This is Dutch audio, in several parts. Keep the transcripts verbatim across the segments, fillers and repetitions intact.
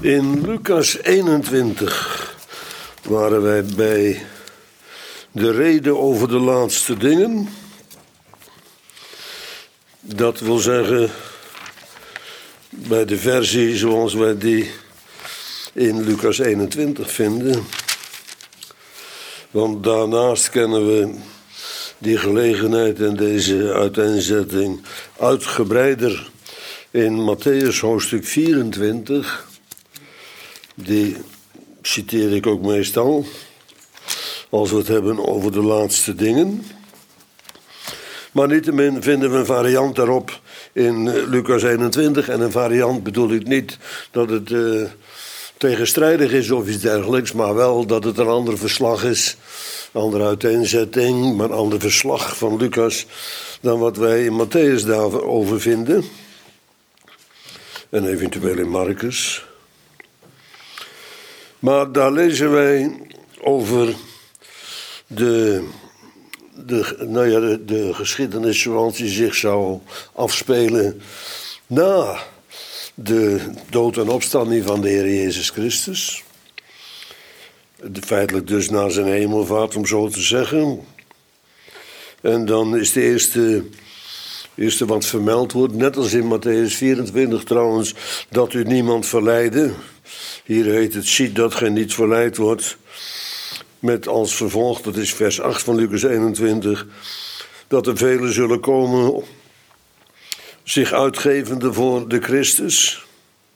In Lucas eenentwintig waren wij bij de rede over de laatste dingen. Dat wil zeggen, bij de versie zoals wij die in Lucas eenentwintig vinden. Want daarnaast kennen we die gelegenheid en deze uiteenzetting uitgebreider in Mattheüs hoofdstuk vierentwintig. Die citeer ik ook meestal als we het hebben over de laatste dingen. Maar niettemin vinden we een variant daarop in Lucas eenentwintig. En een variant bedoel ik niet dat het uh, tegenstrijdig is of iets dergelijks, maar wel dat het een ander verslag is, een andere uiteenzetting, maar een ander verslag van Lucas dan wat wij in Mattheüs daarover vinden. En eventueel in Marcus. Maar daar lezen wij over de, de, nou ja, de, de geschiedenis zoals die zich zou afspelen na de dood en opstanding van de Heer Jezus Christus. Feitelijk dus na zijn hemelvaart, om zo te zeggen. En dan is de eerste, eerste wat vermeld wordt, net als in Mattheüs vierentwintig trouwens, dat u niemand verleidde. Hier heet het, ziet dat gij niet verleid wordt. Met als vervolg, dat is vers acht van Lucas eenentwintig, dat er velen zullen komen, zich uitgevende voor de Christus.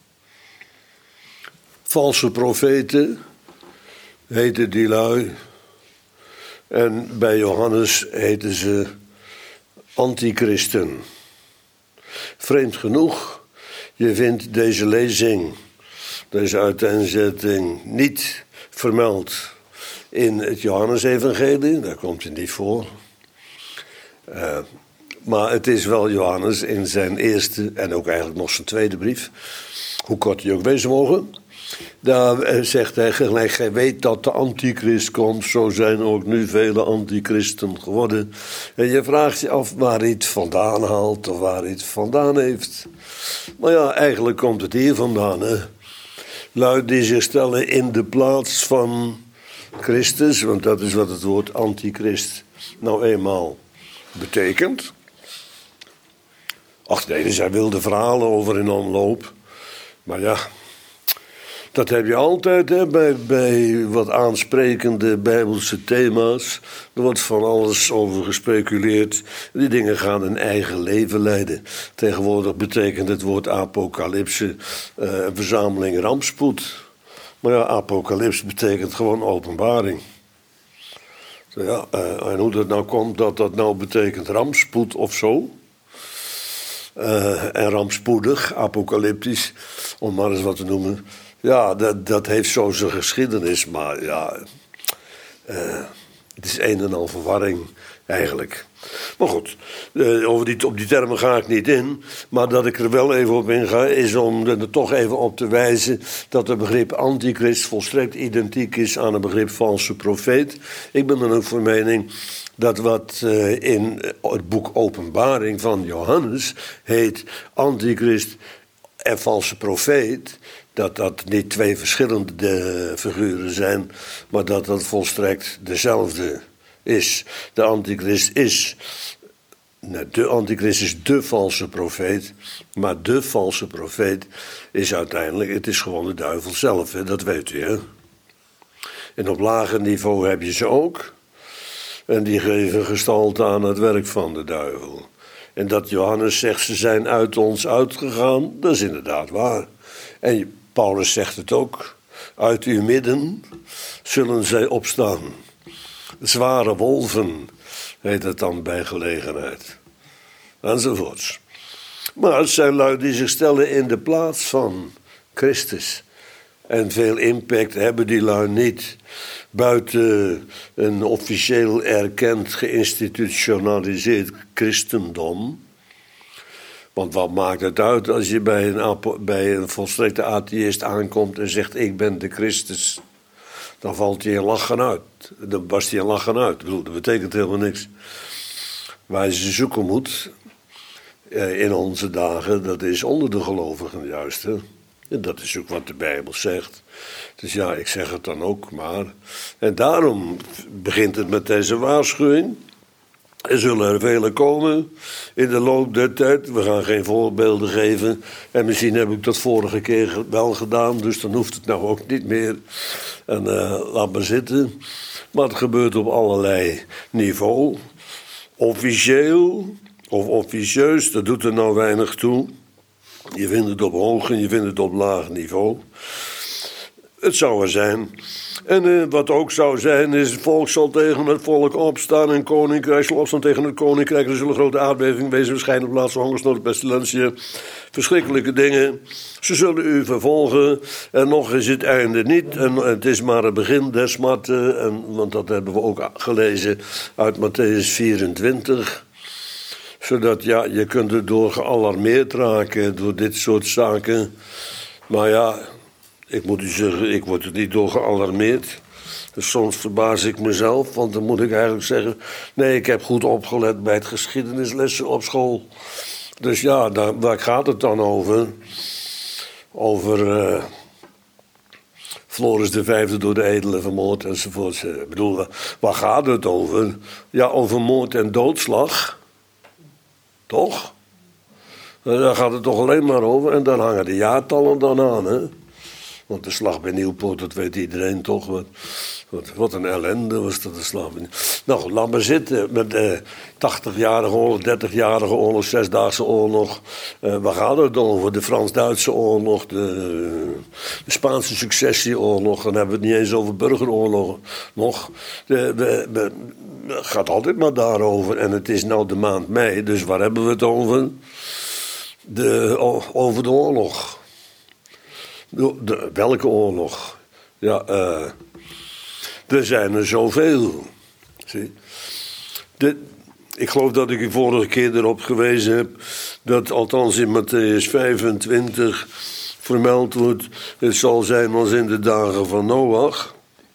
Valse profeten heten die lui. En bij Johannes heten ze antichristen. Vreemd genoeg, je vindt deze lezing, deze uiteenzetting niet vermeld in het Johannesevangelie, daar komt het niet voor. Uh, maar het is wel Johannes in zijn eerste en ook eigenlijk nog zijn tweede brief, hoe kort die ook wezen mogen. Daar zegt hij gelijk, gij weet dat de antichrist komt, zo zijn ook nu vele antichristen geworden. En je vraagt je af waar hij het vandaan haalt of waar hij het vandaan heeft. Maar ja, eigenlijk komt het hier vandaan, hè. Lui die zich stellen in de plaats van Christus, want dat is wat het woord antichrist nou eenmaal betekent. Ach nee, er zijn wilde verhalen over in omloop. Maar ja, dat heb je altijd hè, bij, bij wat aansprekende bijbelse thema's. Er wordt van alles over gespeculeerd. Die dingen gaan een eigen leven leiden. Tegenwoordig betekent het woord apocalypse uh, een verzameling rampspoed. Maar ja, apocalypse betekent gewoon openbaring. Ja, uh, en hoe dat nou komt dat dat nou betekent rampspoed of zo. Uh, en rampspoedig, apocalyptisch, om maar eens wat te noemen. Ja, dat, dat heeft zo zijn geschiedenis, maar ja, uh, het is een en al verwarring eigenlijk. Maar goed, uh, over die, op die termen ga ik niet in, maar dat ik er wel even op inga is om er toch even op te wijzen dat het begrip antichrist volstrekt identiek is aan het begrip valse profeet. Ik ben dan ook van mening dat wat uh, in het boek Openbaring van Johannes heet antichrist en valse profeet, dat dat niet twee verschillende figuren zijn, maar dat dat volstrekt dezelfde is. De antichrist is, de antichrist is de valse profeet, maar de valse profeet is uiteindelijk, het is gewoon de duivel zelf, hè, dat weet u, hè. En op lager niveau heb je ze ook, en die geven gestalte aan het werk van de duivel. En dat Johannes zegt, ze zijn uit ons uitgegaan, dat is inderdaad waar. En Paulus zegt het ook, uit uw midden zullen zij opstaan. Zware wolven, heet het dan bij gelegenheid. Enzovoorts. Maar het zijn lui die zich stellen in de plaats van Christus. En veel impact hebben die lui niet. Buiten een officieel erkend, geïnstitutionaliseerd christendom. Want wat maakt het uit als je bij een, bij een volstrekte atheïst aankomt en zegt, ik ben de Christus. Dan valt hij in lachen uit. Dan barst hij in lachen uit. Ik bedoel, dat betekent helemaal niks. Waar je ze zoeken moet in onze dagen, dat is onder de gelovigen juist. Hè? En dat is ook wat de Bijbel zegt. Dus ja, ik zeg het dan ook maar. En daarom begint het met deze waarschuwing. Er zullen er vele komen in de loop der tijd. We gaan geen voorbeelden geven. En misschien heb ik dat vorige keer wel gedaan, dus dan hoeft het nou ook niet meer. En uh, laat maar zitten. Maar het gebeurt op allerlei niveau. Officieel of officieus, dat doet er nou weinig toe. Je vindt het op hoog en je vindt het op laag niveau. Het zou er zijn. En uh, wat ook zou zijn is, het volk zal tegen het volk opstaan en koninkrijk zal opstaan tegen het koninkrijk. Er zullen grote aardbevingen wezen, waarschijnlijk plaatsen hongersnood, pestilentiën, verschrikkelijke dingen. Ze zullen u vervolgen en nog is het einde niet. En het is maar het begin des smarten, en, want dat hebben we ook gelezen uit Matthäus vierentwintig. Zodat, ja, je kunt er door gealarmeerd raken door dit soort zaken. Maar ja, ik moet u zeggen, ik word er niet door gealarmeerd. Dus soms verbaas ik mezelf, want dan moet ik eigenlijk zeggen, nee, ik heb goed opgelet bij het geschiedenislessen op school. Dus ja, daar, waar gaat het dan over? Over uh, Floris de Vijfde door de edelen vermoord enzovoort. Ik bedoel, waar gaat het over? Ja, over moord en doodslag. Toch? Daar gaat het toch alleen maar over. En dan hangen de jaartallen dan aan, hè? Want de slag bij Nieuwpoort, dat weet iedereen toch. Wat, wat, wat een ellende was dat, de slag bij Nieuwpoort. Nou, laat maar zitten met de tachtigjarige oorlog, dertigjarige oorlog, Zesdaagse oorlog. Uh, waar gaat het over? De Frans-Duitse oorlog, de, de Spaanse successieoorlog. Dan hebben we het niet eens over burgeroorlogen nog. De, de, de, het gaat altijd maar daarover. En het is nou de maand mei, dus waar hebben we het over? De, over de oorlog. De, de, welke oorlog? Ja, uh, er zijn er zoveel. Zie? De, ik geloof dat ik de vorige keer erop gewezen heb dat althans in Matthäus vijfentwintig vermeld wordt, het zal zijn als in de dagen van Noach,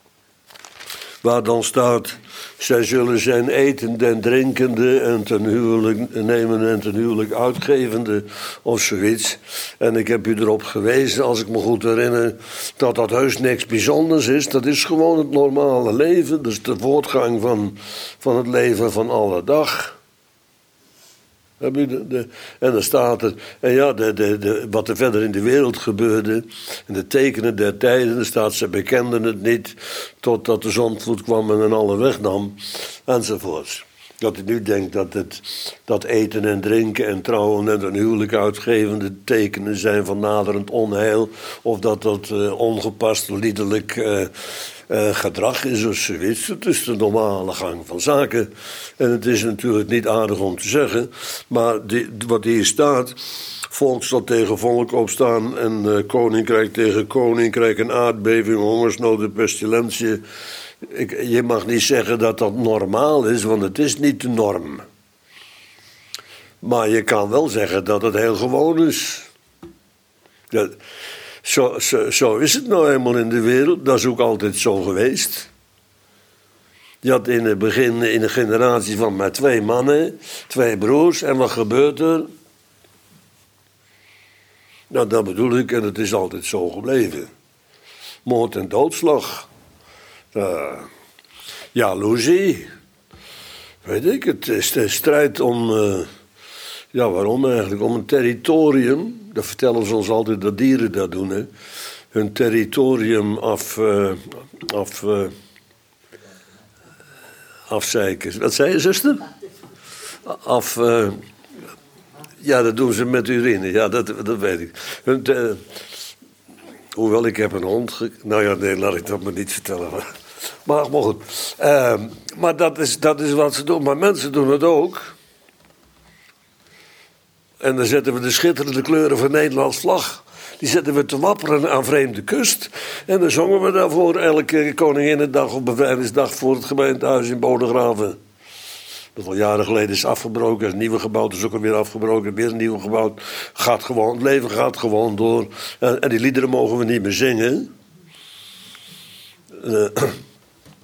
waar dan staat, zij zullen zijn etende en drinkende en ten huwelijk nemende en ten huwelijk uitgevende of zoiets. En ik heb u erop gewezen, als ik me goed herinner, dat dat heus niks bijzonders is. Dat is gewoon het normale leven. Dat is de voortgang van, van het leven van alle dag. Heb je de, de, en dan staat er, en ja, de, de, de, wat er verder in de wereld gebeurde, en de tekenen der tijden, er staat, ze bekenden het niet, totdat de zondvloed kwam en hen alle wegnam, enzovoorts. Dat ik nu denk dat het dat eten en drinken en trouwen en een huwelijk uitgevende tekenen zijn van naderend onheil, of dat dat uh, ongepast, liederlijk uh, uh, gedrag is of zoiets. Het is de normale gang van zaken. En het is natuurlijk niet aardig om te zeggen, maar die, wat hier staat, volk zal tegen volk opstaan en uh, koninkrijk tegen koninkrijk, en aardbeving, hongersnood en pestilentie. Ik, je mag niet zeggen dat dat normaal is, want het is niet de norm. Maar je kan wel zeggen dat het heel gewoon is. Dat, zo, zo, zo is het nou eenmaal in de wereld. Dat is ook altijd zo geweest. Je had in het begin in een generatie van maar twee mannen, twee broers. En wat gebeurt er? Nou, dat bedoel ik, en het is altijd zo gebleven. Moord en doodslag. Uh, jaloezie. Weet ik, het is de strijd om... Uh, ja, waarom eigenlijk? Om een territorium. Dat vertellen ze ons altijd dat dieren dat doen, hè. Hun territorium af... Uh, af uh, afzeiken. Wat zei je, zuster? Af... Uh, ja, dat doen ze met urine. Ja, dat, dat weet ik. Hun... Uh, hoewel, ik heb een hond... Ge- nou ja, nee, laat ik dat maar niet vertellen. Maar, maar, maar goed. Uh, maar dat is, dat is wat ze doen. Maar mensen doen het ook. En dan zetten we de schitterende kleuren van Nederlands vlag. Die zetten we te wapperen aan vreemde kust. En dan zongen we daarvoor elke Koninginnedag of bevrijdingsdag voor het gemeentehuis in Bodegraven. Dat al jaren geleden is afgebroken, is een nieuwe gebouwd, is ook alweer afgebroken, weer een nieuwe gebouwd. Gaat gewoon, het leven gaat gewoon door. En, en die liederen mogen we niet meer zingen. Uh,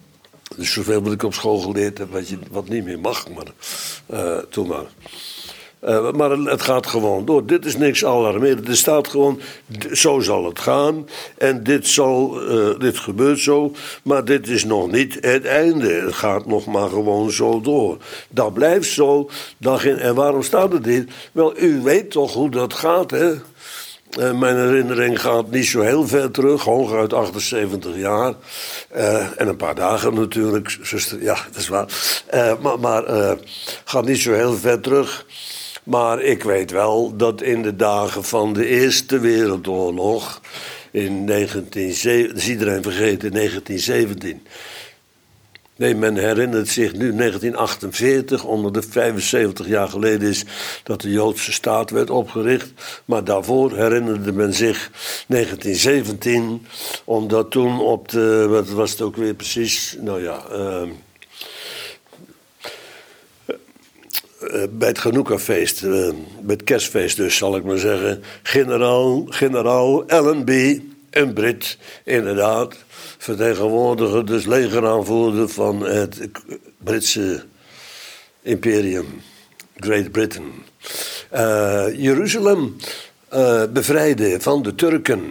dus zoveel wat ik op school geleerd heb, weet je, wat niet meer mag, maar uh, toen maar. Uh, maar het gaat gewoon door. Dit is niks alarmerend. Er staat gewoon, zo zal het gaan. En dit, zal, uh, dit gebeurt zo. Maar dit is nog niet het einde. Het gaat nog maar gewoon zo door. Dat blijft zo. Dag in, en waarom staat het dit? Wel, u weet toch hoe dat gaat, hè? Uh, mijn herinnering gaat niet zo heel ver terug, hooguit achtenzeventig jaar. Uh, en een paar dagen natuurlijk, zuster, ja, dat is waar. Uh, maar maar uh, gaat niet zo heel ver terug. Maar ik weet wel dat in de dagen van de Eerste Wereldoorlog, in negentien zeventien, dat is iedereen vergeten, negentien zeventien... Nee, men herinnert zich nu negentien achtenveertig, omdat het vijfenzeventig jaar geleden is dat de Joodse staat werd opgericht. Maar daarvoor herinnerde men zich negentien zeventien, omdat toen op de, wat was het ook weer precies, nou ja, uh, uh, bij het Chanukka-feest, uh, bij het kerstfeest dus, zal ik maar zeggen, generaal, generaal Allenby, een Brit, inderdaad, vertegenwoordiger, dus legeraanvoerder van het Britse imperium, Great Britain. Uh, Jeruzalem uh, bevrijden van de Turken.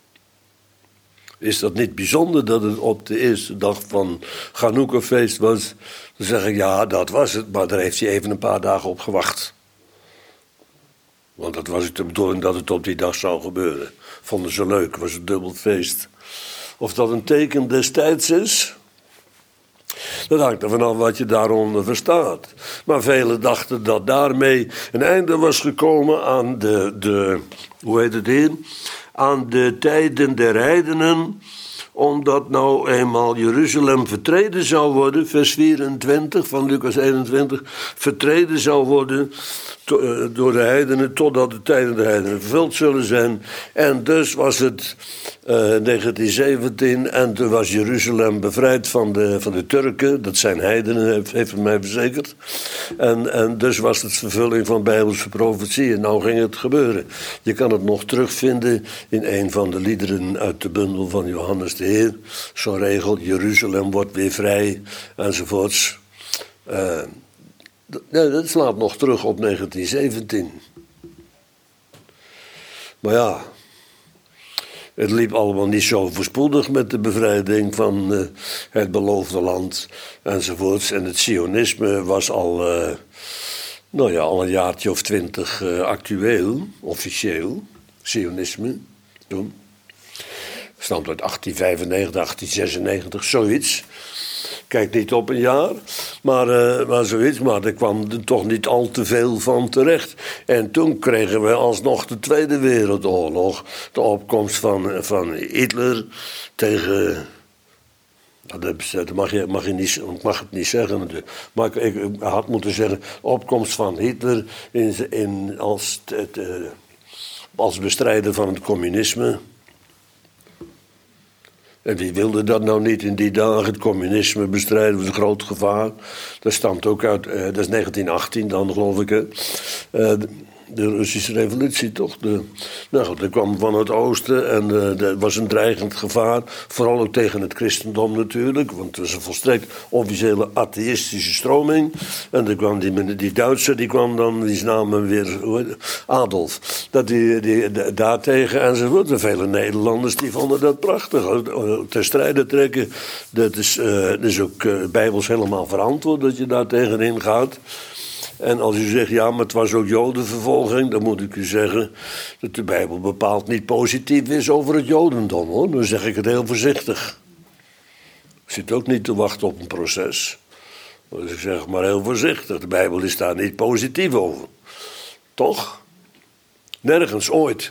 Is dat niet bijzonder dat het op de eerste dag van Chanukka-feest was? Dan zeg ik, ja, dat was het, maar daar heeft hij even een paar dagen op gewacht. Want dat was het de bedoeling dat het op die dag zou gebeuren. Vonden ze leuk, was een dubbel feest. Of dat een teken destijds is, dat hangt er vanaf wat je daaronder verstaat. Maar velen dachten dat daarmee een einde was gekomen aan de, de hoe heet het hier? Aan de tijden der heidenen, omdat nou eenmaal Jeruzalem vertreden zou worden, vers vierentwintig van Lucas eenentwintig, vertreden zou worden to, door de heidenen, totdat de tijden der heidenen vervuld zullen zijn. En dus was het uh, negentien zeventien en toen was Jeruzalem bevrijd van de, van de Turken, dat zijn heidenen, heeft, heeft het mij verzekerd. En, en dus was het vervulling van bijbelse profetieën. Nou ging het gebeuren. Je kan het nog terugvinden in een van de liederen uit de bundel van Johannes de Heer. Zo'n regel, Jeruzalem wordt weer vrij, enzovoorts. Uh, nee, dat slaat nog terug op negentien zeventien. Maar ja, het liep allemaal niet zo voorspoedig met de bevrijding van uh, het beloofde land, enzovoorts. En het Zionisme was al, uh, nou ja, al een jaartje of twintig uh, actueel, officieel. Zionisme, toen. Stamt uit achttien vijfennegentig, achttien zesennegentig, zoiets. Kijk niet op een jaar, maar, uh, maar zoiets. Maar er kwam er toch niet al te veel van terecht. En toen kregen we alsnog de Tweede Wereldoorlog. De opkomst van, van Hitler tegen... Dat mag je, mag je niet, ik mag het niet zeggen. Maar ik, ik had moeten zeggen, de opkomst van Hitler in, in, als, als bestrijder van het communisme. En wie wilde dat nou niet in die dagen? Het communisme bestrijden was een groot gevaar. Dat stamt ook uit, uh, dat is negentien achttien dan geloof ik. Hè. Uh, de, de Russische revolutie toch? De, nou goed, dat kwam van het oosten en uh, dat was een dreigend gevaar. Vooral ook tegen het christendom natuurlijk. Want het was een volstrekt officiële atheïstische stroming. En dan kwam die, die Duitser, die kwam dan, die naam weer, hoe heet het? Adolf. Dat die, die, die, daartegen enzovoort. En vele Nederlanders die vonden dat prachtig. Ter strijde trekken, dat is, uh, dat is ook uh, bijbels helemaal verantwoord dat je daar tegenin gaat. En als u zegt, ja, maar het was ook jodenvervolging, dan moet ik u zeggen dat de Bijbel bepaald niet positief is over het jodendom, hoor. Dan zeg ik het heel voorzichtig. Ik zit ook niet te wachten op een proces. Dus ik zeg maar heel voorzichtig, de Bijbel is daar niet positief over. Toch? Nergens ooit.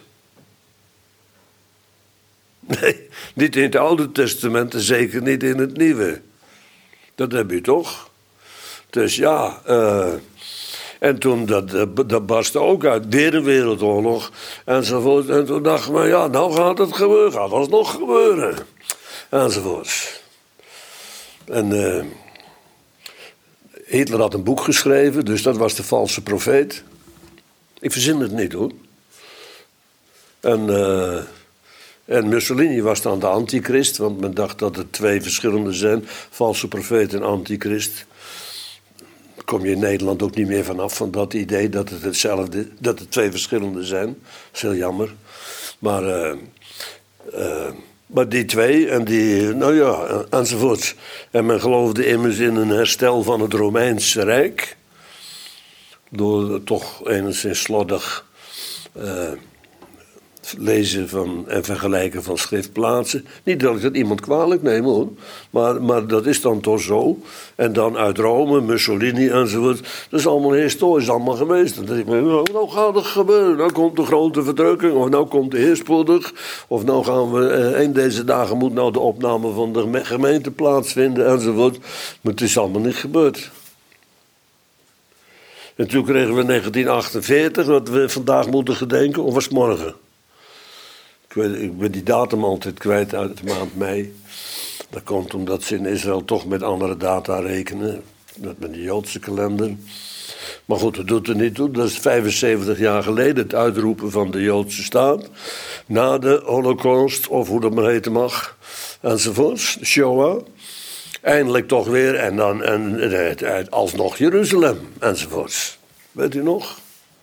Nee, niet in het Oude Testament en zeker niet in het Nieuwe. Dat heb je toch? Dus ja, uh, en toen, dat, dat barstte ook uit, weer een wereldoorlog enzovoort. En toen dachten we, ja, nou gaat het gebeuren, gaat alsnog gebeuren. Enzovoort. En uh, Hitler had een boek geschreven, dus dat was de valse profeet. Ik verzin het niet, hoor. En... Uh, En Mussolini was dan de antichrist, want men dacht dat er twee verschillende zijn, valse profeet en antichrist. kom je in Nederland ook niet meer vanaf van dat idee dat het hetzelfde, dat het twee verschillende zijn. Dat is heel jammer. Maar, uh, uh, maar die twee en die, nou ja, enzovoort. En men geloofde immers in een herstel van het Romeinse Rijk. Door toch enigszins slordig uh, lezen van, en vergelijken van schriftplaatsen. Niet dat ik dat iemand kwalijk neem hoor. Maar, maar dat is dan toch zo. En dan uit Rome, Mussolini enzovoort. Dat is allemaal historisch allemaal geweest. Dan denk ik, nou, nou gaat het gebeuren. Nou komt de grote verdrukking. Of nou komt de heer spoedig. Of nou gaan we, eh, een deze dagen moet nou de opname van de gemeente plaatsvinden enzovoort. Maar het is allemaal niet gebeurd. En toen kregen we negentien achtenveertig, wat we vandaag moeten gedenken, of was het morgen? Ik, weet, ik ben die datum altijd kwijt uit de maand mei. Dat komt omdat ze in Israël toch met andere data rekenen. Dat met de Joodse kalender. Maar goed, dat doet er niet toe. Dat is vijfenzeventig jaar geleden, het uitroepen van de Joodse staat. Na de Holocaust, of hoe dat maar heten mag, enzovoorts, de Shoah. Eindelijk toch weer, en dan en, en, alsnog Jeruzalem, enzovoorts. Weet u nog?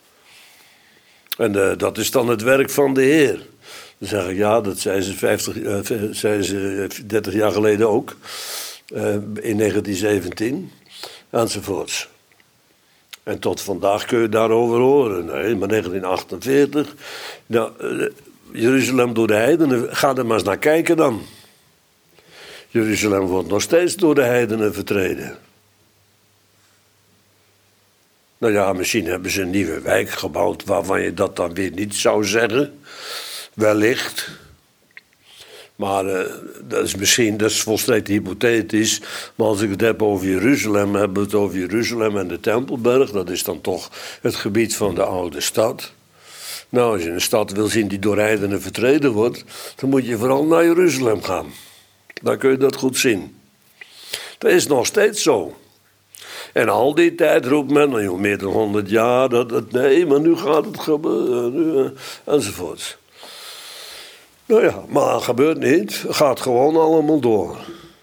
En uh, dat is dan het werk van de Heer. Dan zeg ik, ja, dat zei ze, vijftig, uh, zei ze dertig jaar geleden ook. Uh, in negentien zeventien, enzovoorts. En tot vandaag kun je daarover horen. Nee, maar negentien achtenveertig, nou, uh, Jeruzalem door de heidenen, ga er maar eens naar kijken dan. Jeruzalem wordt nog steeds door de heidenen vertreden. Nou ja, misschien hebben ze een nieuwe wijk gebouwd waarvan je dat dan weer niet zou zeggen. Wellicht. Maar uh, dat is misschien, dat is volstrekt hypothetisch. Maar als ik het heb over Jeruzalem, hebben we het over Jeruzalem en de Tempelberg. Dat is dan toch het gebied van de oude stad. Nou, als je een stad wil zien die door heidenen vertreden wordt, dan moet je vooral naar Jeruzalem gaan. Dan kun je dat goed zien. Dat is nog steeds zo. En al die tijd roept men, nou, meer dan honderd jaar, dat het, nee, maar nu gaat het gebeuren, nu, enzovoort. Nou ja, maar het gebeurt niet. Het gaat gewoon allemaal door.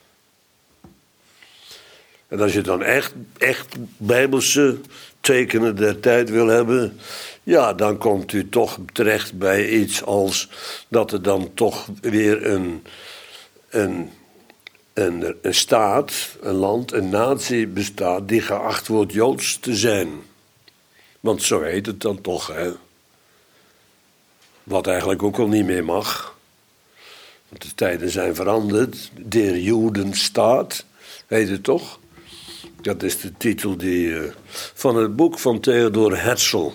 En als je dan echt, echt bijbelse tekenen der tijd wil hebben, ja, dan komt u toch terecht bij iets als dat er dan toch weer een... Een, een, een staat, een land, een natie bestaat die geacht wordt Joods te zijn. Want zo heet het dan toch, hè. Wat eigenlijk ook al niet meer mag. Want de tijden zijn veranderd. Der Jodenstaat heet het toch. Dat is de titel die, uh, van het boek van Theodor Herzl.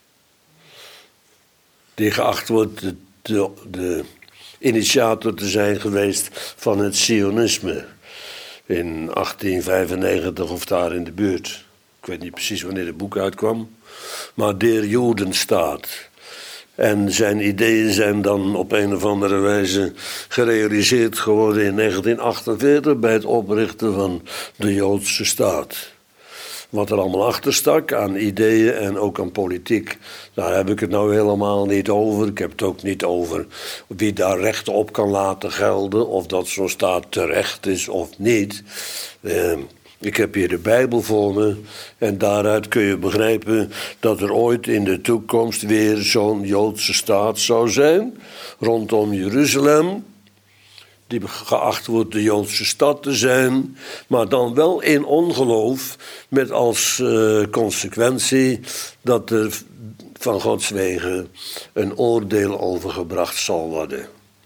Die geacht wordt de... de, de initiator te zijn geweest van het Zionisme in achttien vijfennegentig of daar in de buurt. Ik weet niet precies wanneer het boek uitkwam, maar Der Jodenstaat. En zijn ideeën zijn dan op een of andere wijze gerealiseerd geworden in negentien achtenveertig bij het oprichten van de Joodse staat. Wat er allemaal achter stak aan ideeën en ook aan politiek, daar heb ik het nou helemaal niet over. Ik heb het ook niet over wie daar recht op kan laten gelden, of dat zo'n staat terecht is of niet. Uh, ik heb hier de Bijbel voor me en daaruit kun je begrijpen dat er ooit in de toekomst weer zo'n Joodse staat zou zijn, rondom Jeruzalem. Die geacht wordt de Joodse stad te zijn, maar dan wel in ongeloof, met als uh, consequentie dat er van Gods wegen een oordeel overgebracht zal worden.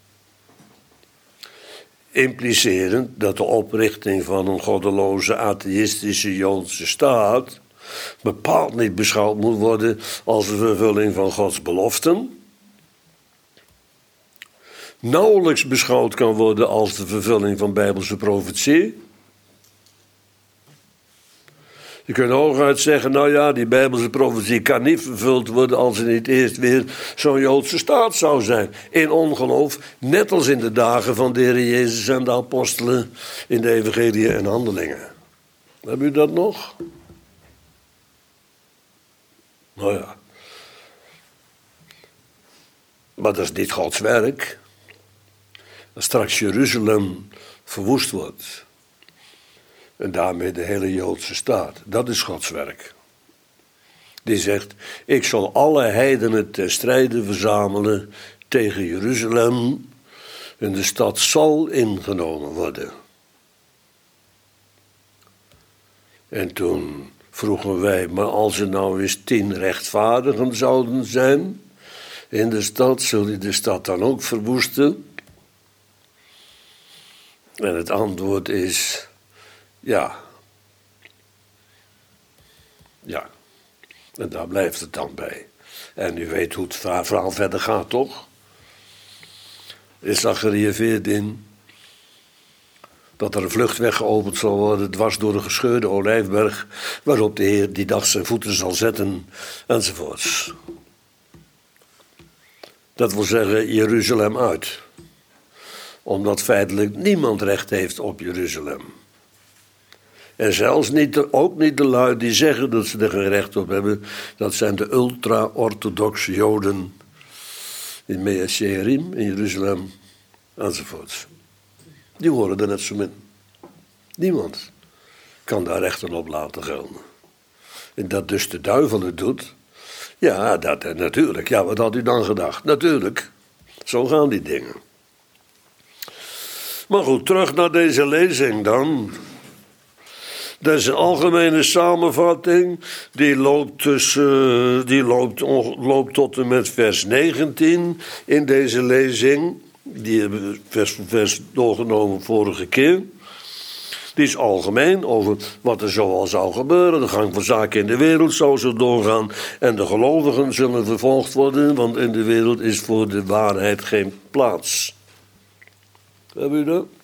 Implicerend dat de oprichting van een goddeloze, atheïstische Joodse staat bepaald niet beschouwd moet worden als een vervulling van Gods beloften. Nauwelijks beschouwd kan worden als de vervulling van bijbelse profetie. Je kunt hooguit zeggen, nou ja, die bijbelse profetie kan niet vervuld worden als er niet eerst weer zo'n Joodse staat zou zijn. In ongeloof, net als in de dagen van de Heer Jezus en de apostelen in de evangelie en handelingen. Heb u dat nog? Nou ja. Maar dat is niet Gods werk. Als straks Jeruzalem verwoest wordt En daarmee de hele Joodse staat. Dat is Gods werk. Die zegt, ik zal alle heidenen ten strijde verzamelen tegen Jeruzalem. En de stad zal ingenomen worden. En toen vroegen wij, maar als er nou eens tien rechtvaardigen zouden zijn in de stad, zul je de stad dan ook verwoesten? En het antwoord is, ja. Ja. En daar blijft het dan bij. En u weet hoe het verhaal verder gaat, toch? In Zacharia veertien. Dat er een vluchtweg geopend zal worden, dwars door de gescheurde olijfberg, waarop de Heer die dag zijn voeten zal zetten, enzovoorts. Dat wil zeggen, Jeruzalem uit. Omdat feitelijk niemand recht heeft op Jeruzalem. En zelfs niet de, ook niet de lui die zeggen dat ze er geen recht op hebben. Dat zijn de ultra-orthodoxe Joden in Mea Shearim, in Jeruzalem, enzovoorts. Die horen er net zo min. Niemand kan daar rechten op laten gelden. En dat dus de duivel het doet. Ja, dat natuurlijk. Ja, wat had u dan gedacht? Natuurlijk. Zo gaan die dingen. Maar goed, terug naar deze lezing dan. Dat is een algemene samenvatting. Die loopt, tussen, die loopt, loopt tot en met vers negentien in deze lezing. Die hebben we vers voor vers doorgenomen vorige keer. Die is algemeen over wat er zoal zou gebeuren. De gang van zaken in de wereld zou zo doorgaan. En de gelovigen zullen vervolgd worden. Want in de wereld is voor de waarheid geen plaats. Hebben u dat?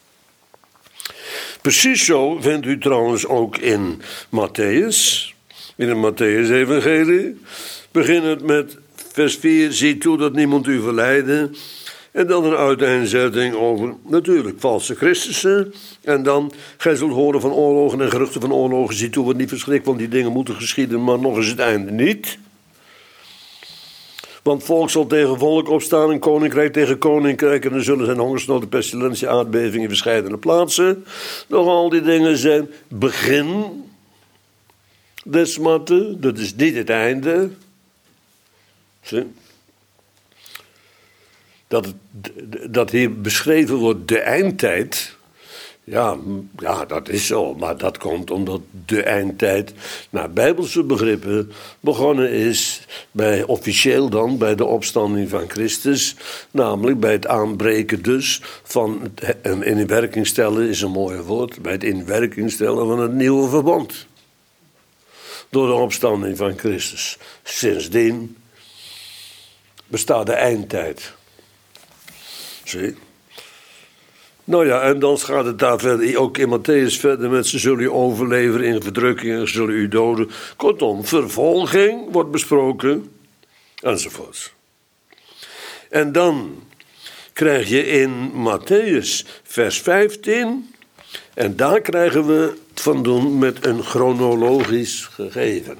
Precies zo vindt u trouwens ook in Matthäus. In de Matthäus-evangelie. Beginnend met vers vier. Zie toe dat niemand u verleidde. En dan een uiteenzetting over, natuurlijk, valse Christussen. En dan, gij zult horen van oorlogen en geruchten van oorlogen. Zie toe, wat niet verschrikt, want die dingen moeten geschieden, maar nog is het einde niet. Want volk zal tegen volk opstaan en koninkrijk tegen koninkrijk. En er zullen zijn hongersnood, pestilentie, aardbevingen in verscheidene plaatsen. Nog al die dingen zijn begin des matte. Dat is niet het einde. Zie? Dat, het, dat hier beschreven wordt de eindtijd. Ja, ja, dat is zo. Maar dat komt omdat de eindtijd naar bijbelse begrippen begonnen is bij, officieel dan, bij de opstanding van Christus. Namelijk bij het aanbreken dus van, het in werking stellen is een mooi woord, bij het in werking stellen van het nieuwe verbond. Door de opstanding van Christus. Sindsdien bestaat de eindtijd. Zie. Nou ja, en dan gaat het daar verder, ook in Matthäus verder met ze zullen u overleveren in verdrukkingen, ze zullen u doden. Kortom, vervolging wordt besproken, enzovoorts. En dan krijg je in Matthäus vers vijftien, en daar krijgen we het van doen met een chronologisch gegeven.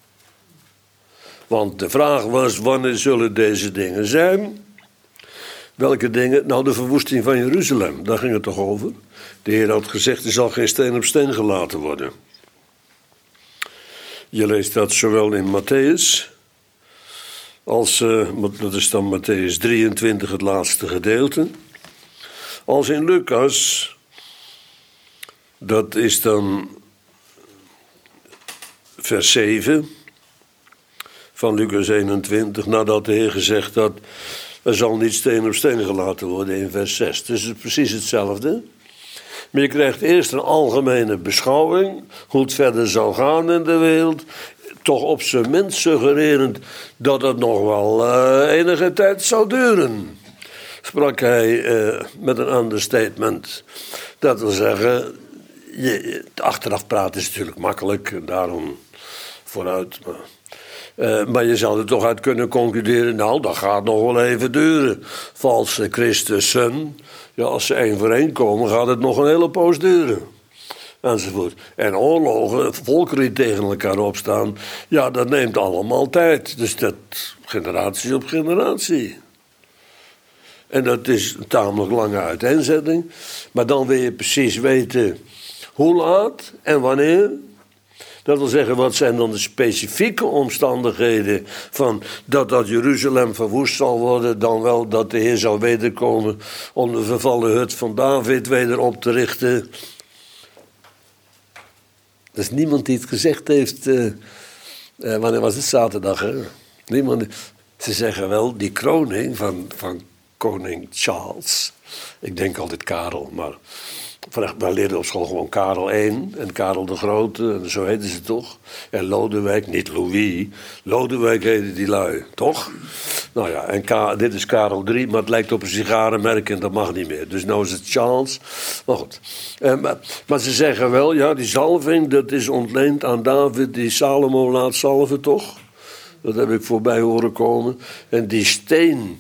Want de vraag was, wanneer zullen deze dingen zijn? Welke dingen? Nou, de verwoesting van Jeruzalem, daar ging het toch over. De Heer had gezegd, er zal geen steen op steen gelaten worden. Je leest dat zowel in Matthäus, als, uh, dat is dan Matthäus drieëntwintig, het laatste gedeelte, als in Lucas, dat is dan vers zeven van Lucas eenentwintig, nadat de Heer gezegd had, er zal niet steen op steen gelaten worden in vers zes. Dus het is precies hetzelfde. Maar je krijgt eerst een algemene beschouwing, hoe het verder zou gaan in de wereld. Toch op zijn minst suggererend dat het nog wel uh, enige tijd zou duren. Sprak hij uh, met een understatement. Dat wil zeggen, je, achteraf praten is natuurlijk makkelijk, en daarom vooruit. Maar, uh, maar je zou er toch uit kunnen concluderen, nou, dat gaat nog wel even duren. Valse Christussen, ja, als ze één voor één komen, gaat het nog een hele poos duren. Enzovoort. En oorlogen, volkeren die tegen elkaar opstaan, ja, dat neemt allemaal tijd. Dus dat generatie op generatie. En dat is een tamelijk lange uiteenzetting. Maar dan wil je precies weten Hoe laat en wanneer? Dat wil zeggen, wat zijn dan de specifieke omstandigheden van dat dat Jeruzalem verwoest zal worden, dan wel dat de Heer zal wederkomen om de vervallen hut van David weder op te richten. Er is niemand die het gezegd heeft, uh, uh, wanneer was het, zaterdag, hè? Niemand, ze zeggen wel, die kroning van, van koning Charles, ik denk altijd Karel, maar wij leerden op school gewoon Karel de Eerste en Karel de Grote, en zo heten ze toch. En Lodewijk, niet Louis, Lodewijk heette die lui, toch? Nou ja, en Ka- dit is Karel de Derde, maar het lijkt op een sigarenmerk en dat mag niet meer. Dus nou is het Charles. Maar goed. Eh, maar, maar ze zeggen wel, ja, die zalving, dat is ontleend aan David die Salomo laat zalven, toch? Dat heb ik voorbij horen komen. En die steen.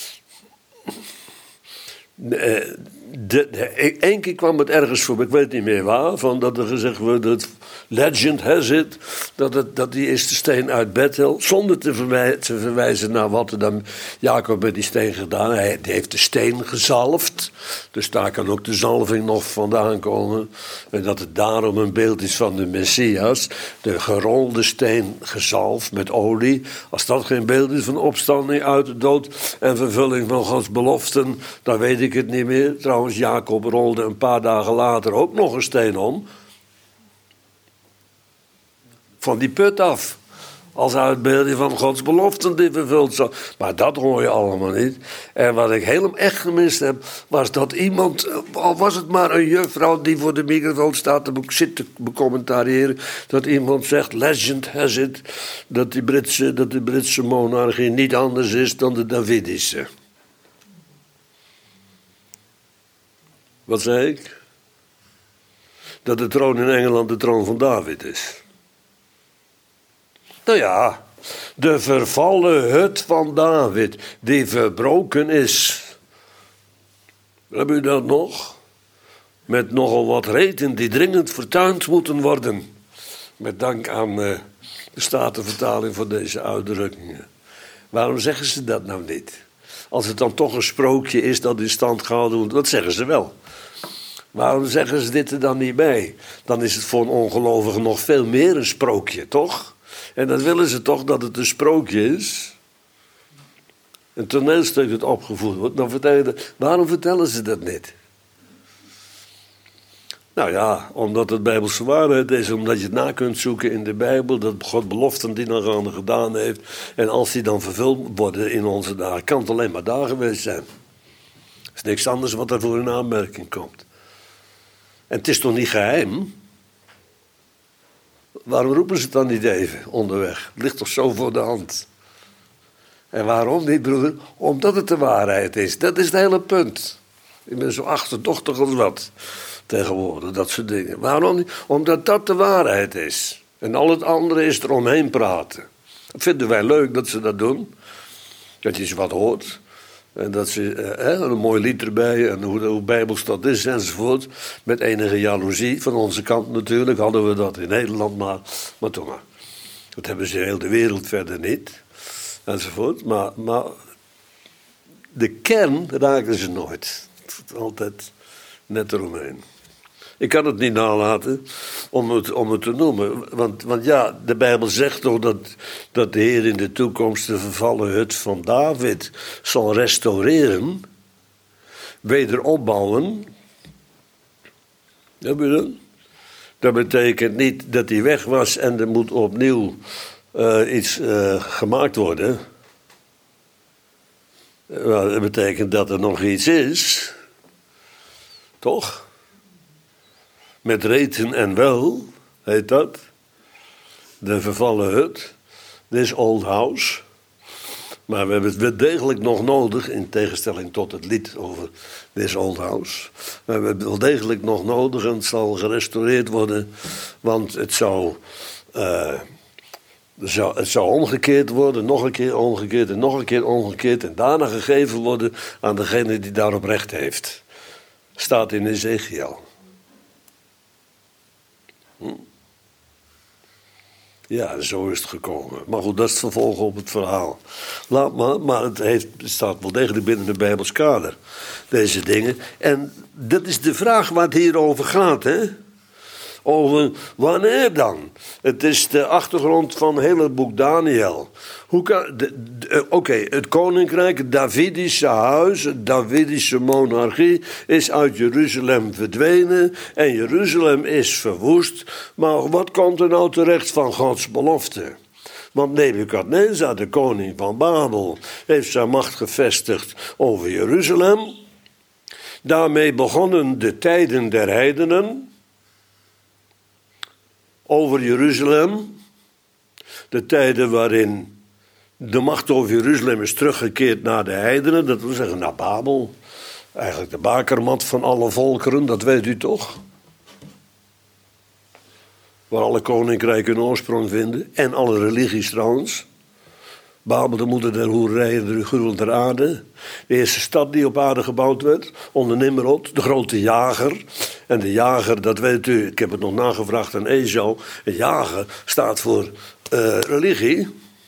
Eh, de, de, Eén keer kwam het ergens voor, ik weet niet meer waar, van dat er gezegd wordt, dat legend has it, dat, het, dat die is de steen uit Bethel, zonder te, verwij, te verwijzen naar wat er dan Jacob met die steen gedaan. Hij die heeft de steen gezalfd, dus daar kan ook de zalving nog vandaan komen. En dat het daarom een beeld is van de Messias, de gerolde steen gezalfd met olie. Als dat geen beeld is van opstanding uit de dood en vervulling van Gods beloften, dan weet ik het niet meer. Trouwens, Jacob rolde een paar dagen later ook nog een steen om. Van die put af. Als uitbeelding van Gods beloften die vervuld zou. Maar dat hoor je allemaal niet. En wat ik helemaal echt gemist heb, was dat iemand, al was het maar een juffrouw die voor de microfoon staat te zit te becommentariëren, dat iemand zegt, legend has it, dat die Britse, dat de Britse monarchie niet anders is dan de Davidische. Wat zei ik? Dat de troon in Engeland de troon van David is. Nou ja, de vervallen hut van David, die verbroken is. Heb u dat nog? Met nogal wat reten die dringend vertuind moeten worden. Met dank aan uh, de Statenvertaling voor deze uitdrukkingen. Waarom zeggen ze dat nou niet? Als het dan toch een sprookje is dat in stand gehouden wordt, dat zeggen ze wel. Waarom zeggen ze dit er dan niet bij? Dan is het voor een ongelovige nog veel meer een sprookje, toch? En dan willen ze toch dat het een sprookje is. Een toneelstuk dat opgevoerd wordt. Dan vertellen, waarom vertellen ze dat niet? Nou ja, omdat het Bijbelse waarheid is. Omdat je het na kunt zoeken in de Bijbel. Dat God beloften die dan gedaan heeft. En als die dan vervuld worden in onze dagen. Kan het alleen maar daar geweest zijn. Er is niks anders wat er voor in aanmerking komt. En het is toch niet geheim? Waarom roepen ze het dan niet even onderweg? Het ligt toch zo voor de hand? En waarom niet, broeder? Omdat het de waarheid is. Dat is het hele punt. Ik ben zo achterdochtig als wat tegenwoordig, dat soort dingen. Waarom niet? Omdat dat de waarheid is. En al het andere is er omheen praten. Dat vinden wij leuk dat ze dat doen. Dat je eens wat hoort. En dat ze eh, een mooi lied erbij en hoe, hoe bijbels dat is enzovoort. Met enige jaloezie van onze kant natuurlijk. Hadden we dat in Nederland maar. Maar toch maar. Dat hebben ze in heel de wereld verder niet. Enzovoort. Maar, maar de kern raakten ze nooit. Altijd net eromheen. Ik kan het niet nalaten om het, om het te noemen. Want, want ja, de Bijbel zegt toch dat, dat de Heer in de toekomst de vervallen hut van David zal restaureren. Wederopbouwen. Heb je dat? Dat betekent niet dat hij weg was en er moet opnieuw uh, iets uh, gemaakt worden. Nou, dat betekent dat er nog iets is. Toch? Met reten en wel, heet dat. De vervallen hut. This old house. Maar we hebben het wel degelijk nog nodig, in tegenstelling tot het lied over This old house. We hebben het wel degelijk nog nodig en het zal gerestaureerd worden. Want het zou, uh, zou, het zou omgekeerd worden, nog een keer omgekeerd en nog een keer omgekeerd. En daarna gegeven worden aan degene die daarop recht heeft. Staat in Ezekiel. Hm. Ja, zo is het gekomen. Maar goed, dat is het vervolg op het verhaal. Laat maar, maar het, heeft, het staat wel degelijk binnen de Bijbels kader. Deze dingen. En dat is de vraag waar het hier over gaat, hè. Over wanneer dan? Het is de achtergrond van het hele boek Daniel. Hoe kan, Oké, okay, het koninkrijk, het Davidische huis, de Davidische monarchie is uit Jeruzalem verdwenen en Jeruzalem is verwoest. Maar wat komt er nou terecht van Gods belofte? Want Nebukadnezar, de koning van Babel, heeft zijn macht gevestigd over Jeruzalem. Daarmee begonnen de tijden der heidenen over Jeruzalem. De tijden waarin de macht over Jeruzalem is teruggekeerd naar de heidenen. Dat wil zeggen naar Babel. Eigenlijk de bakermat van alle volkeren, dat weet u toch? Waar alle koninkrijken hun oorsprong vinden. En alle religies trouwens. Babel, de moeder der hoererijen, de gruwel der aarde. De eerste stad die op aarde gebouwd werd. Onder Nimrod, de grote jager. En de jager, dat weet u, ik heb het nog nagevraagd aan Esau. Een jager staat voor uh, religie.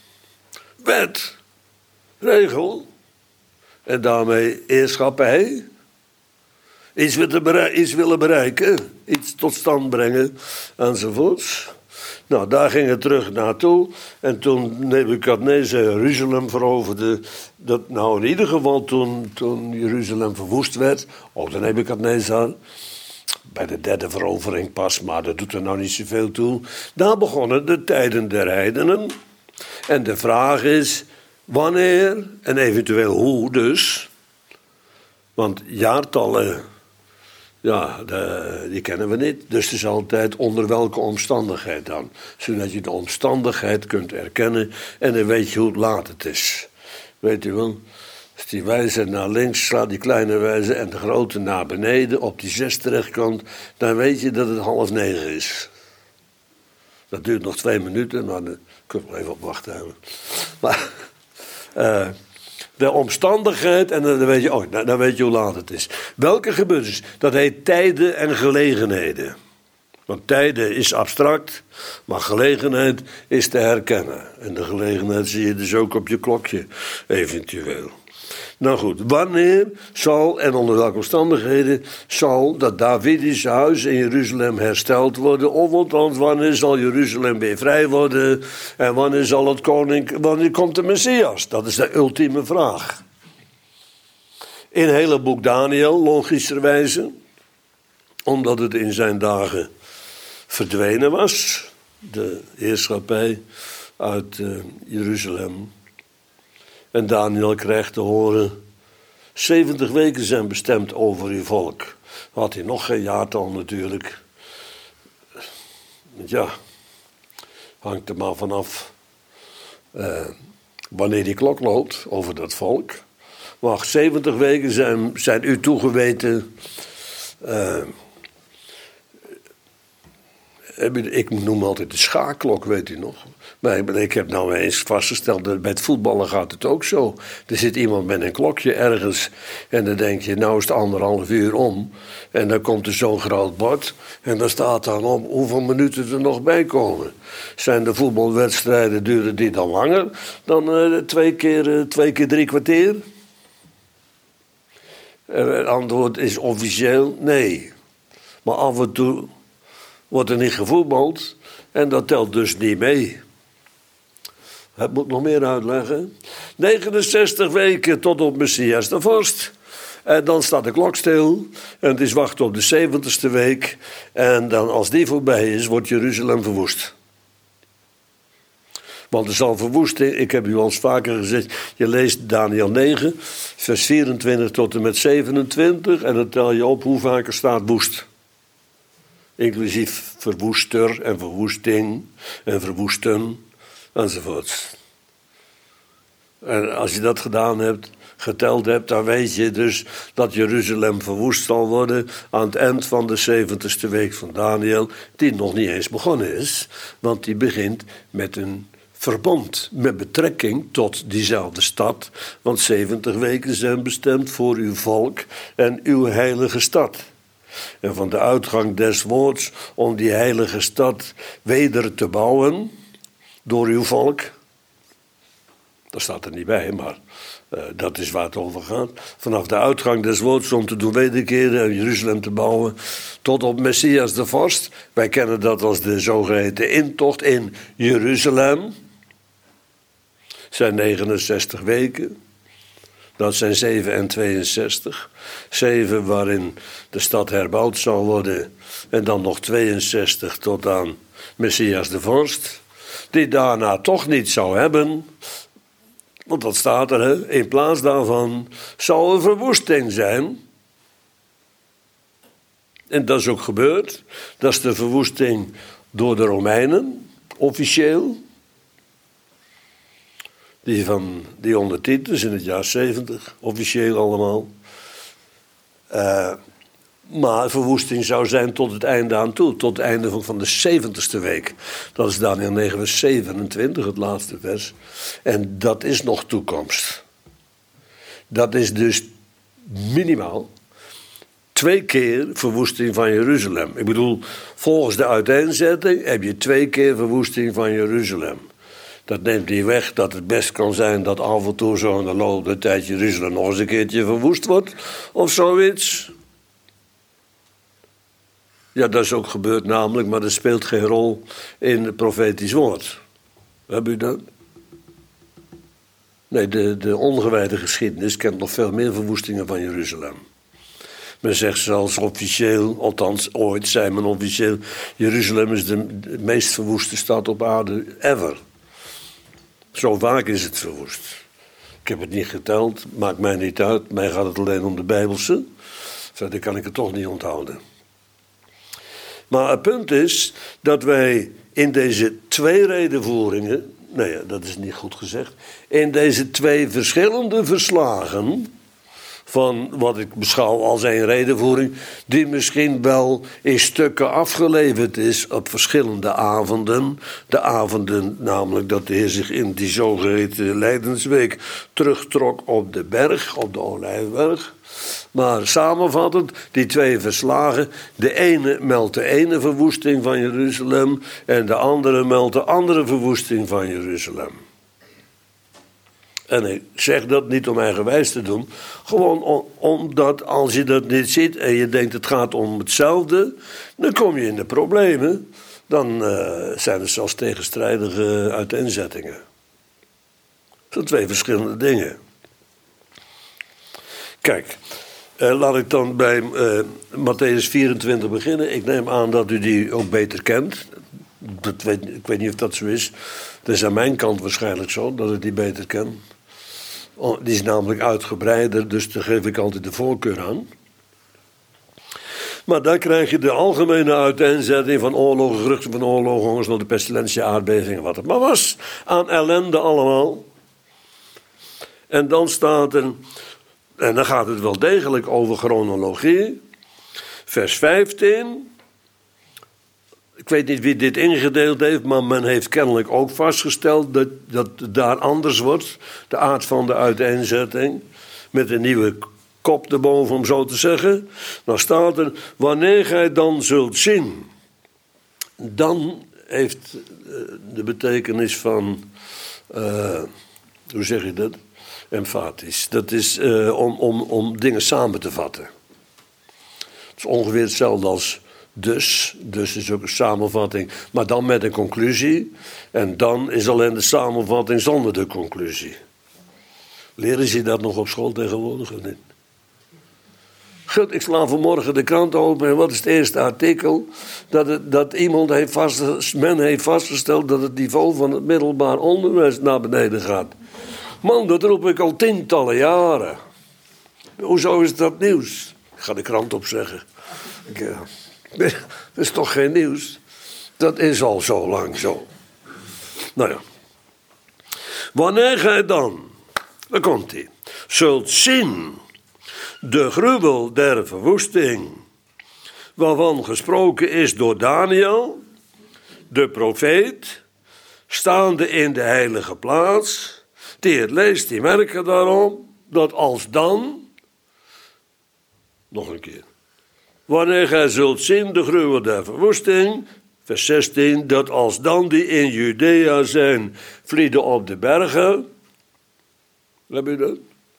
Wet. Regel. En daarmee heerschappij. Iets willen, bereiken, iets willen bereiken. Iets tot stand brengen. Enzovoorts. Nou, daar ging het terug naartoe. En toen Nebukadnezar Jeruzalem veroverde. Dat, nou, in ieder geval toen, toen Jeruzalem verwoest werd. Ook de Nebukadnezar. Bij de derde verovering pas, maar dat doet er nou niet zoveel toe. Daar begonnen de tijden der heidenen. En de vraag is, wanneer en eventueel hoe dus. Want jaartallen, ja, de, die kennen we niet. Dus het is altijd onder welke omstandigheid dan. Zodat je de omstandigheid kunt erkennen en dan weet je hoe laat het is. Weet u wel? Als die wijzer naar links slaat, die kleine wijzer, en de grote naar beneden, op die zes terechtkomt, dan weet je dat het half negen is. Dat duurt nog twee minuten, maar daar kunnen we even op wachten hebben. Maar uh, de omstandigheid, en dan weet je, oh, dan weet je hoe laat het is. Welke gebeurtenis? Dat heet tijden en gelegenheden. Want tijden is abstract, maar gelegenheid is te herkennen. En de gelegenheid zie je dus ook op je klokje, eventueel. Nou goed, wanneer zal en onder welke omstandigheden zal dat Davidische huis in Jeruzalem hersteld worden? Of althans, wanneer zal Jeruzalem weer vrij worden? En wanneer zal het koning, wanneer komt de Messias? Dat is de ultieme vraag. In het hele boek Daniel, logischerwijze, omdat het in zijn dagen verdwenen was, de heerschappij uit uh, Jeruzalem. En Daniel krijgt te horen, zeventig weken zijn bestemd over uw volk. Had hij nog geen jaartal natuurlijk. Ja, hangt er maar vanaf uh, wanneer die klok loopt over dat volk. Maar zeventig weken zijn, zijn u toegeweten. Uh, Ik noem altijd de schaakklok, weet u nog. Maar ik heb nou eens vastgesteld dat bij het voetballen gaat het ook zo. Er zit iemand met een klokje ergens en dan denk je, nou is het anderhalf uur om. En dan komt er zo'n groot bord en dan staat dan op hoeveel minuten er nog bij komen. Zijn de voetbalwedstrijden, duren die dan langer dan uh, twee, keer, uh, twee keer drie kwartier? En het antwoord is officieel nee. Maar af en toe wordt er niet gevoetbald en dat telt dus niet mee. Ik moet nog meer uitleggen. negenenzestig weken tot op Messias de vorst. En dan staat de klok stil en het is wachten op de zeventigste week. En dan als die voorbij is, wordt Jeruzalem verwoest. Want er zal verwoesting, ik heb u al eens vaker gezegd, je leest Daniel negen, vers vierentwintig tot en met zevenentwintig. En dan tel je op hoe vaak er staat woest. Inclusief verwoester en verwoesting en verwoesten enzovoort. En als je dat gedaan hebt, geteld hebt, dan weet je dus dat Jeruzalem verwoest zal worden aan het eind van de zeventigste week van Daniel, die nog niet eens begonnen is, want die begint met een verbond met betrekking tot diezelfde stad, want zeventig weken zijn bestemd voor uw volk en uw heilige stad. En van de uitgang des woords om die heilige stad weder te bouwen door uw volk. Dat staat er niet bij, maar Uh, dat is waar het over gaat. Vanaf de uitgang des woords om te doen wederkeren en Jeruzalem te bouwen, tot op Messias de vorst. Wij kennen dat als de zogeheten intocht in Jeruzalem. Zijn negenenzestig weken. Dat zijn zeven en tweeënzestig. zeven waarin de stad herbouwd zal worden. En dan nog tweeënzestig tot aan Messias de vorst. Die daarna toch niet zou hebben. Want dat staat er, hè? In plaats daarvan zou er verwoesting zijn. En dat is ook gebeurd. Dat is de verwoesting door de Romeinen, officieel. Die, van, die ondertitels in het jaar zeventig, officieel allemaal. Uh, maar verwoesting zou zijn tot het einde aan toe. Tot het einde van, van de zeventigste week. Dat is Daniël negen vers zevenentwintig, het laatste vers. En dat is nog toekomst. Dat is dus minimaal twee keer verwoesting van Jeruzalem. Ik bedoel, volgens de uiteenzetting heb je twee keer verwoesting van Jeruzalem. Dat neemt niet weg dat het best kan zijn dat af en toe zo in de loop der tijd Jeruzalem nog eens een keertje verwoest wordt. Of zoiets. Ja, dat is ook gebeurd namelijk, maar dat speelt geen rol in het profetisch woord. Heb u dat? Nee, de, de ongewijde geschiedenis kent nog veel meer verwoestingen van Jeruzalem. Men zegt zelfs officieel, althans ooit zei men officieel, Jeruzalem is de, de meest verwoeste stad op aarde ever. Zo vaak is het verwoest. Ik heb het niet geteld, maakt mij niet uit. Mij gaat het alleen om de Bijbelse. Verder kan ik het toch niet onthouden. Maar het punt is dat wij in deze twee redenvoeringen, nee, dat is niet goed gezegd, in deze twee verschillende verslagen van wat ik beschouw als een redenvoering, die misschien wel in stukken afgeleverd is op verschillende avonden. De avonden namelijk dat de Heer zich in die zogeheten Lijdensweek terugtrok op de berg, op de Olijfberg. Maar samenvattend, die twee verslagen, de ene meldt de ene verwoesting van Jeruzalem en de andere meldt de andere verwoesting van Jeruzalem. En ik zeg dat niet om eigenwijs te doen, gewoon om, omdat als je dat niet ziet en je denkt het gaat om hetzelfde, dan kom je in de problemen. Dan uh, zijn er zelfs tegenstrijdige uiteenzettingen. Dat zijn twee verschillende dingen. Kijk, uh, laat ik dan bij uh, Matthäus vierentwintig beginnen. Ik neem aan dat u die ook beter kent. Dat weet, ik weet niet of dat zo is. Dat is aan mijn kant waarschijnlijk zo, dat ik die beter ken. Die is namelijk uitgebreider, dus daar geef ik altijd de voorkeur aan. Maar dan krijg je de algemene uiteenzetting van oorlogen, geruchten van oorlogen, hongersnood, pestilentie, aardbevingen, wat het maar was. Aan ellende allemaal. En dan staat er, en dan gaat het wel degelijk over chronologie. Vers vijftien. Ik weet niet wie dit ingedeeld heeft, maar men heeft kennelijk ook vastgesteld dat, dat het daar anders wordt. De aard van de uiteenzetting. Met een nieuwe kop erboven, om zo te zeggen. Dan staat er, wanneer gij dan zult zien. Dan heeft de betekenis van, uh, hoe zeg je dat? Emfatisch. Dat is uh, om, om, om dingen samen te vatten. Het is ongeveer hetzelfde als dus. Dus is ook een samenvatting, maar dan met een conclusie. En dan is alleen de samenvatting zonder de conclusie. Leren ze dat nog op school tegenwoordig of niet? Goed, ik sla vanmorgen de krant open en wat is het eerste artikel? Dat, het, dat iemand heeft vast, men heeft vastgesteld dat het niveau van het middelbaar onderwijs naar beneden gaat. Man, dat roep ik al tientallen jaren. Hoezo is dat nieuws? Ik ga de krant opzeggen. Ja. Dat is toch geen nieuws? Dat is al zo lang zo. Nou ja. Wanneer gij dan, daar komt hij, zult zien de gruwel der verwoesting, waarvan gesproken is door Daniël, de profeet, staande in de heilige plaats, die het leest, die merken daarom, dat als dan, nog een keer, wanneer gij zult zien de gruwel der verwoesting, vers zestien, dat als dan die in Judea zijn, vlieden op de bergen. Heb je dat?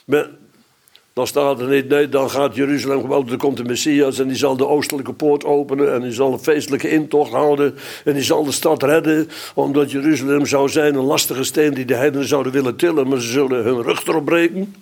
Maar dan staat er niet, nee, dan gaat Jeruzalem geweldig, er komt de Messias en die zal de oostelijke poort openen en die zal een feestelijke intocht houden en die zal de stad redden, omdat Jeruzalem zou zijn een lastige steen die de heidenen zouden willen tillen, maar ze zullen hun rug erop breken.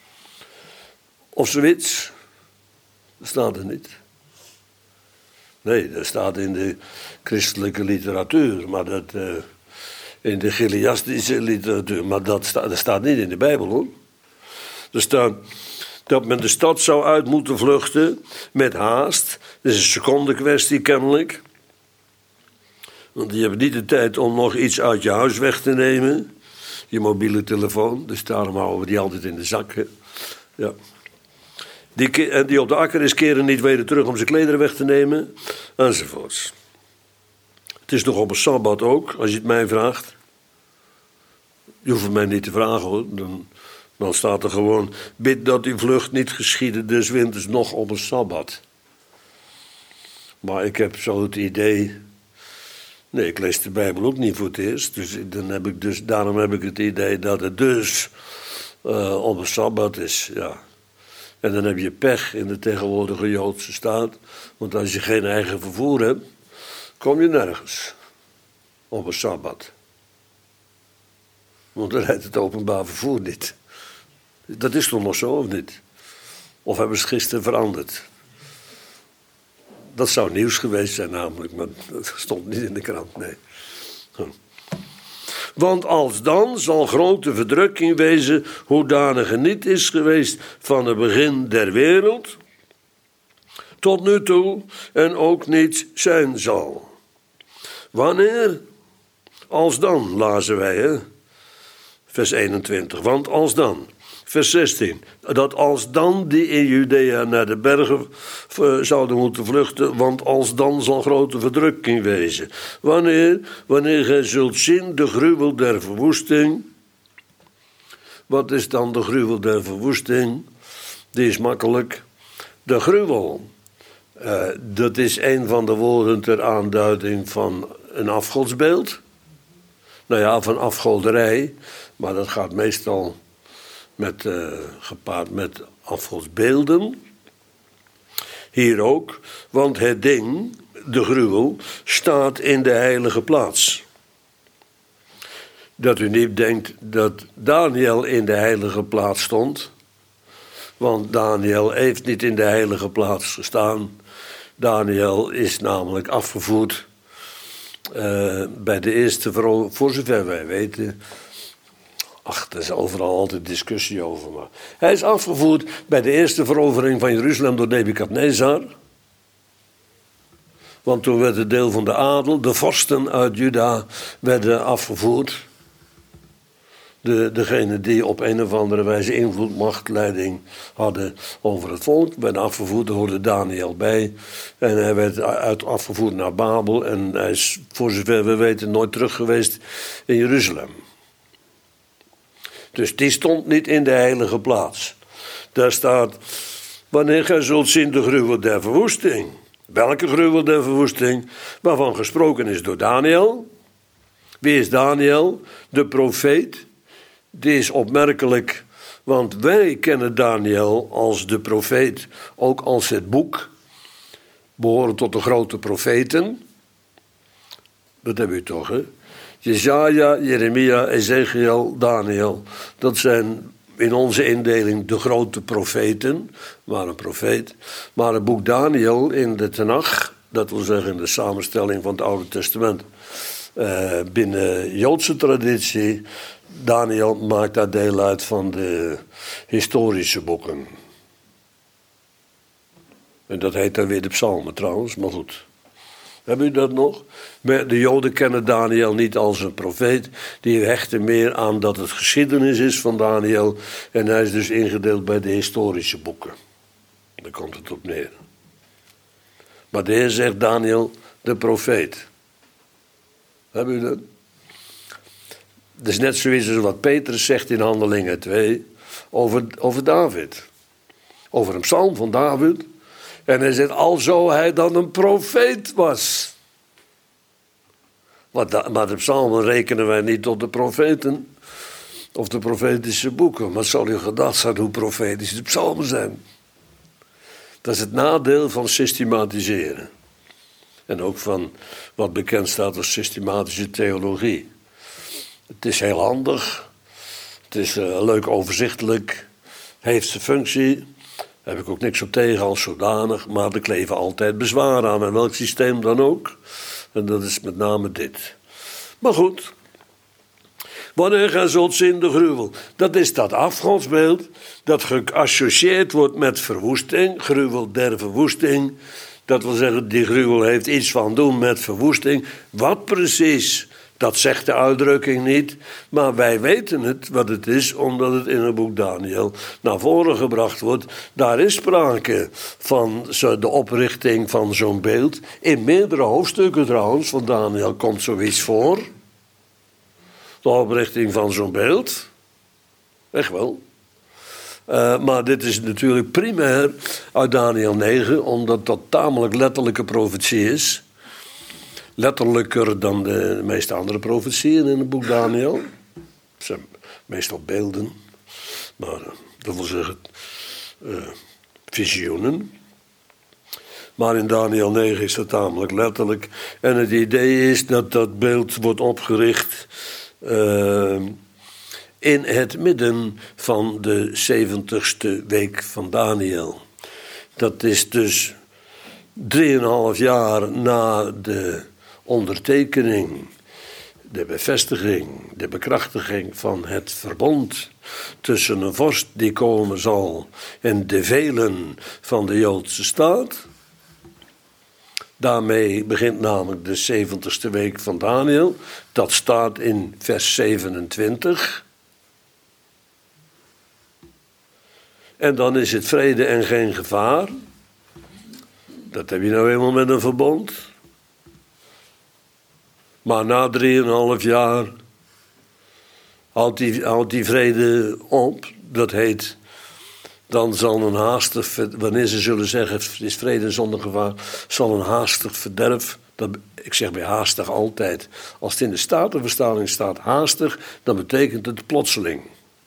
Of zoiets. Dat staat er niet. Nee, dat staat in de christelijke literatuur, maar dat, uh, in de Chiliastische literatuur, maar dat, sta, dat staat niet in de Bijbel, hoor. Er staat dat men de stad zou uit moeten vluchten met haast. Dat is een seconde kwestie kennelijk. Want die hebben niet de tijd om nog iets uit je huis weg te nemen. Je mobiele telefoon, dus daarom houden we die altijd in de zak. Hè? Ja. Die, en die op de akker is keren niet weer terug om zijn klederen weg te nemen. Enzovoorts. Het is nog op een sabbat ook, als je het mij vraagt. Je hoeft het mij niet te vragen, hoor. Dan, dan staat er gewoon, bid dat die vlucht niet geschiedde des winters nog op een sabbat. Maar ik heb zo het idee, nee, ik lees de Bijbel ook niet voor het eerst, dus, dan heb ik dus daarom heb ik het idee dat het dus uh, op een sabbat is, ja. En dan heb je pech in de tegenwoordige Joodse staat, want als je geen eigen vervoer hebt, kom je nergens op een sabbat. Want dan rijdt het openbaar vervoer niet. Dat is toch nog zo, of niet? Of hebben ze het gisteren veranderd? Dat zou nieuws geweest zijn namelijk, maar dat stond niet in de krant, nee. Want alsdan zal grote verdrukking wezen, hoedanige niet is geweest van het begin der wereld, tot nu toe en ook niet zijn zal. Wanneer? Alsdan, lazen wij, hè? Vers eenentwintig, want alsdan. Vers zestien, dat alsdan die in Judea naar de bergen uh, zouden moeten vluchten, want alsdan zal grote verdrukking wezen. Wanneer? Wanneer gij zult zien de gruwel der verwoesting. Wat is dan de gruwel der verwoesting? Die is makkelijk. De gruwel, uh, dat is een van de woorden ter aanduiding van een afgodsbeeld. Nou ja, van afgoderij, maar dat gaat meestal met, uh, gepaard met afgodsbeelden. Hier ook, want het ding, de gruwel, staat in de heilige plaats. Dat u niet denkt dat Daniel in de heilige plaats stond, want Daniel heeft niet in de heilige plaats gestaan. Daniel is namelijk afgevoerd uh, bij de eerste verovering, voor zover wij weten. Ach, er is overal altijd discussie over. Maar hij is afgevoerd bij de eerste verovering van Jeruzalem door Nebukadnezar. Want toen werd het deel van de adel, de vorsten uit Juda, werden afgevoerd. De, degene die op een of andere wijze invloed, macht, leiding hadden over het volk, werden afgevoerd, daar hoorde Daniel bij. En hij werd uit, afgevoerd naar Babel en hij is, voor zover we weten, nooit terug geweest in Jeruzalem. Dus die stond niet in de heilige plaats. Daar staat, wanneer gij zult zien de gruwel der verwoesting. Welke gruwel der verwoesting? Waarvan gesproken is door Daniel. Wie is Daniel? De profeet. Die is opmerkelijk, want wij kennen Daniel als de profeet, ook als het boek. Behoren tot de grote profeten. Dat heb u toch, hè? Jesaja, Jeremia, Ezekiel, Daniel. Dat zijn in onze indeling de grote profeten. Maar een profeet. Maar het boek Daniel in de Tenach, dat wil zeggen in de samenstelling van het Oude Testament. Uh, binnen Joodse traditie, Daniel maakt daar deel uit van de historische boeken. En dat heet dan weer de psalmen trouwens, maar goed. Hebben u dat nog? De Joden kennen Daniel niet als een profeet. Die hechten meer aan dat het geschiedenis is van Daniel. En hij is dus ingedeeld bij de historische boeken. Daar komt het op neer. Maar de Heer zegt Daniel, de profeet. Hebben u dat? Dat is net zoiets als wat Petrus zegt in Handelingen twee over, over David. Over een psalm van David. En hij zegt, alzo hij dan een profeet was. Maar de psalmen rekenen wij niet tot de profeten. of de profetische boeken. Maar het zal u gedacht zijn hoe profetisch de psalmen zijn. Dat is het nadeel van systematiseren. En ook van wat bekend staat als systematische theologie. Het is heel handig. Het is uh, leuk overzichtelijk. Heeft zijn functie. Daar heb ik ook niks op tegen als zodanig. Maar er kleven altijd bezwaren aan. En welk systeem dan ook. En dat is met name dit. Maar goed. Wanneer gij zult zien de gruwel. Dat is dat afgodsbeeld. Dat geassocieerd wordt met verwoesting. Gruwel der verwoesting. Dat wil zeggen, die gruwel heeft iets van doen met verwoesting. Wat precies, dat zegt de uitdrukking niet. Maar wij weten het, wat het is, omdat het in het boek Daniel naar voren gebracht wordt. Daar is sprake van de oprichting van zo'n beeld. In meerdere hoofdstukken trouwens van Daniel komt zoiets voor. De oprichting van zo'n beeld. Echt wel. Uh, maar dit is natuurlijk primair uit Daniel negen, omdat dat tamelijk letterlijke profetie is. Letterlijker dan de meeste andere profetieën in het boek Daniel. Het zijn meestal beelden, maar dat wil zeggen uh, visioenen. Maar in Daniel negen is dat tamelijk letterlijk. En het idee is dat dat beeld wordt opgericht Uh, in het midden van de zeventigste week van Daniel. Dat is dus drieënhalf jaar na de ondertekening, de bevestiging, de bekrachtiging van het verbond tussen een vorst die komen zal en de velen van de Joodse staat. Daarmee begint namelijk de zeventigste week van Daniel. Dat staat in vers zevenentwintig. En dan is het vrede en geen gevaar. Dat heb je nou eenmaal met een verbond. Maar na drieënhalf jaar houdt die, houdt die vrede op. Dat heet, dan zal een haastig, wanneer ze zullen zeggen, het is vrede zonder gevaar, zal een haastig verderf, dat, ik zeg bij haastig altijd, als het in de Statenvertaling staat haastig, dan betekent het plotseling.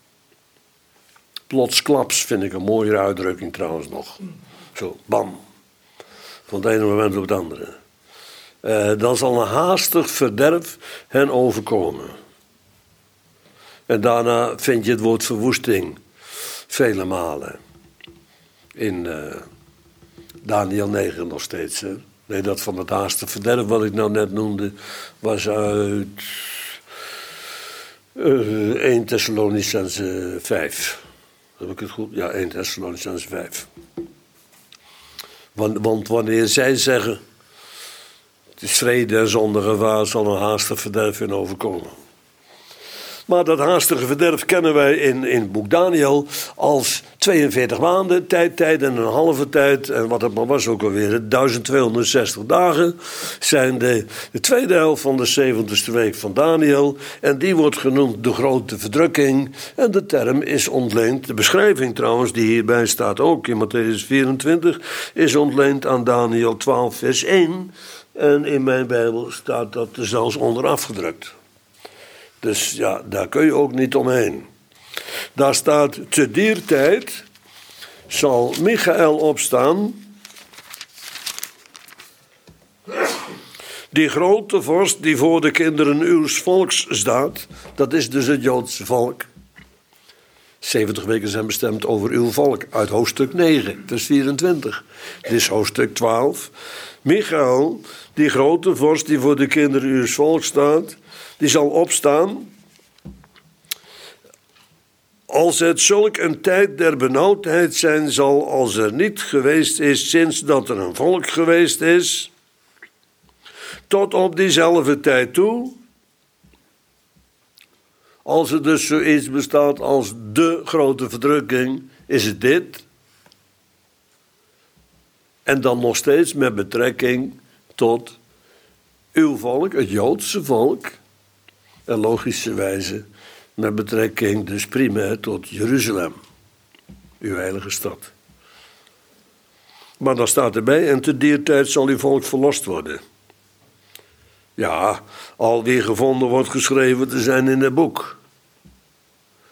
Plotsklaps vind ik een mooiere uitdrukking trouwens nog. Zo, bam. Van het ene moment op het andere. Uh, dan zal een haastig verderf hen overkomen. En daarna vind je het woord verwoesting vele malen. In uh, Daniel negen nog steeds. Hè? Nee, dat van het haastig verderf wat ik nou net noemde, was uit uh, eerste Thessalonicenzen vijf. Heb ik het goed? Ja, eerste Thessalonicenzen vijf. Want, want wanneer zij zeggen, het is vrede en zonder gevaar, zal een haastig verderf in overkomen. Maar dat haastige verderf kennen wij in, in het boek Daniel als tweeënveertig maanden, tijd, tijd en een halve tijd. En wat het maar was ook alweer, duizend tweehonderdzestig dagen zijn de, de tweede helft van de zeventigste week van Daniel. En die wordt genoemd de grote verdrukking. En de term is ontleend, de beschrijving trouwens die hierbij staat ook in Mattheüs vierentwintig, is ontleend aan Daniel twaalf vers één. En in mijn Bijbel staat dat er zelfs onder afgedrukt. Dus ja, daar kun je ook niet omheen. Daar staat, te dier tijd zal Michael opstaan, die grote vorst die voor de kinderen uw volks staat. Dat is dus het Joodse volk. zeventig weken zijn bestemd over uw volk, uit hoofdstuk negen, vers vierentwintig. Dit is hoofdstuk twaalf. Michael, die grote vorst die voor de kinderen uw volk staat, die zal opstaan. Als het zulk een tijd der benauwdheid zijn zal, als er niet geweest is sinds dat er een volk geweest is, tot op diezelfde tijd toe. Als er dus zoiets bestaat als de grote verdrukking, is het dit. En dan nog steeds met betrekking tot uw volk, het Joodse volk. En logischerwijze met betrekking dus primair tot Jeruzalem, uw heilige stad. Maar dan staat erbij, en te dier tijd zal uw volk verlost worden. Ja, al wie gevonden wordt geschreven te zijn in het boek.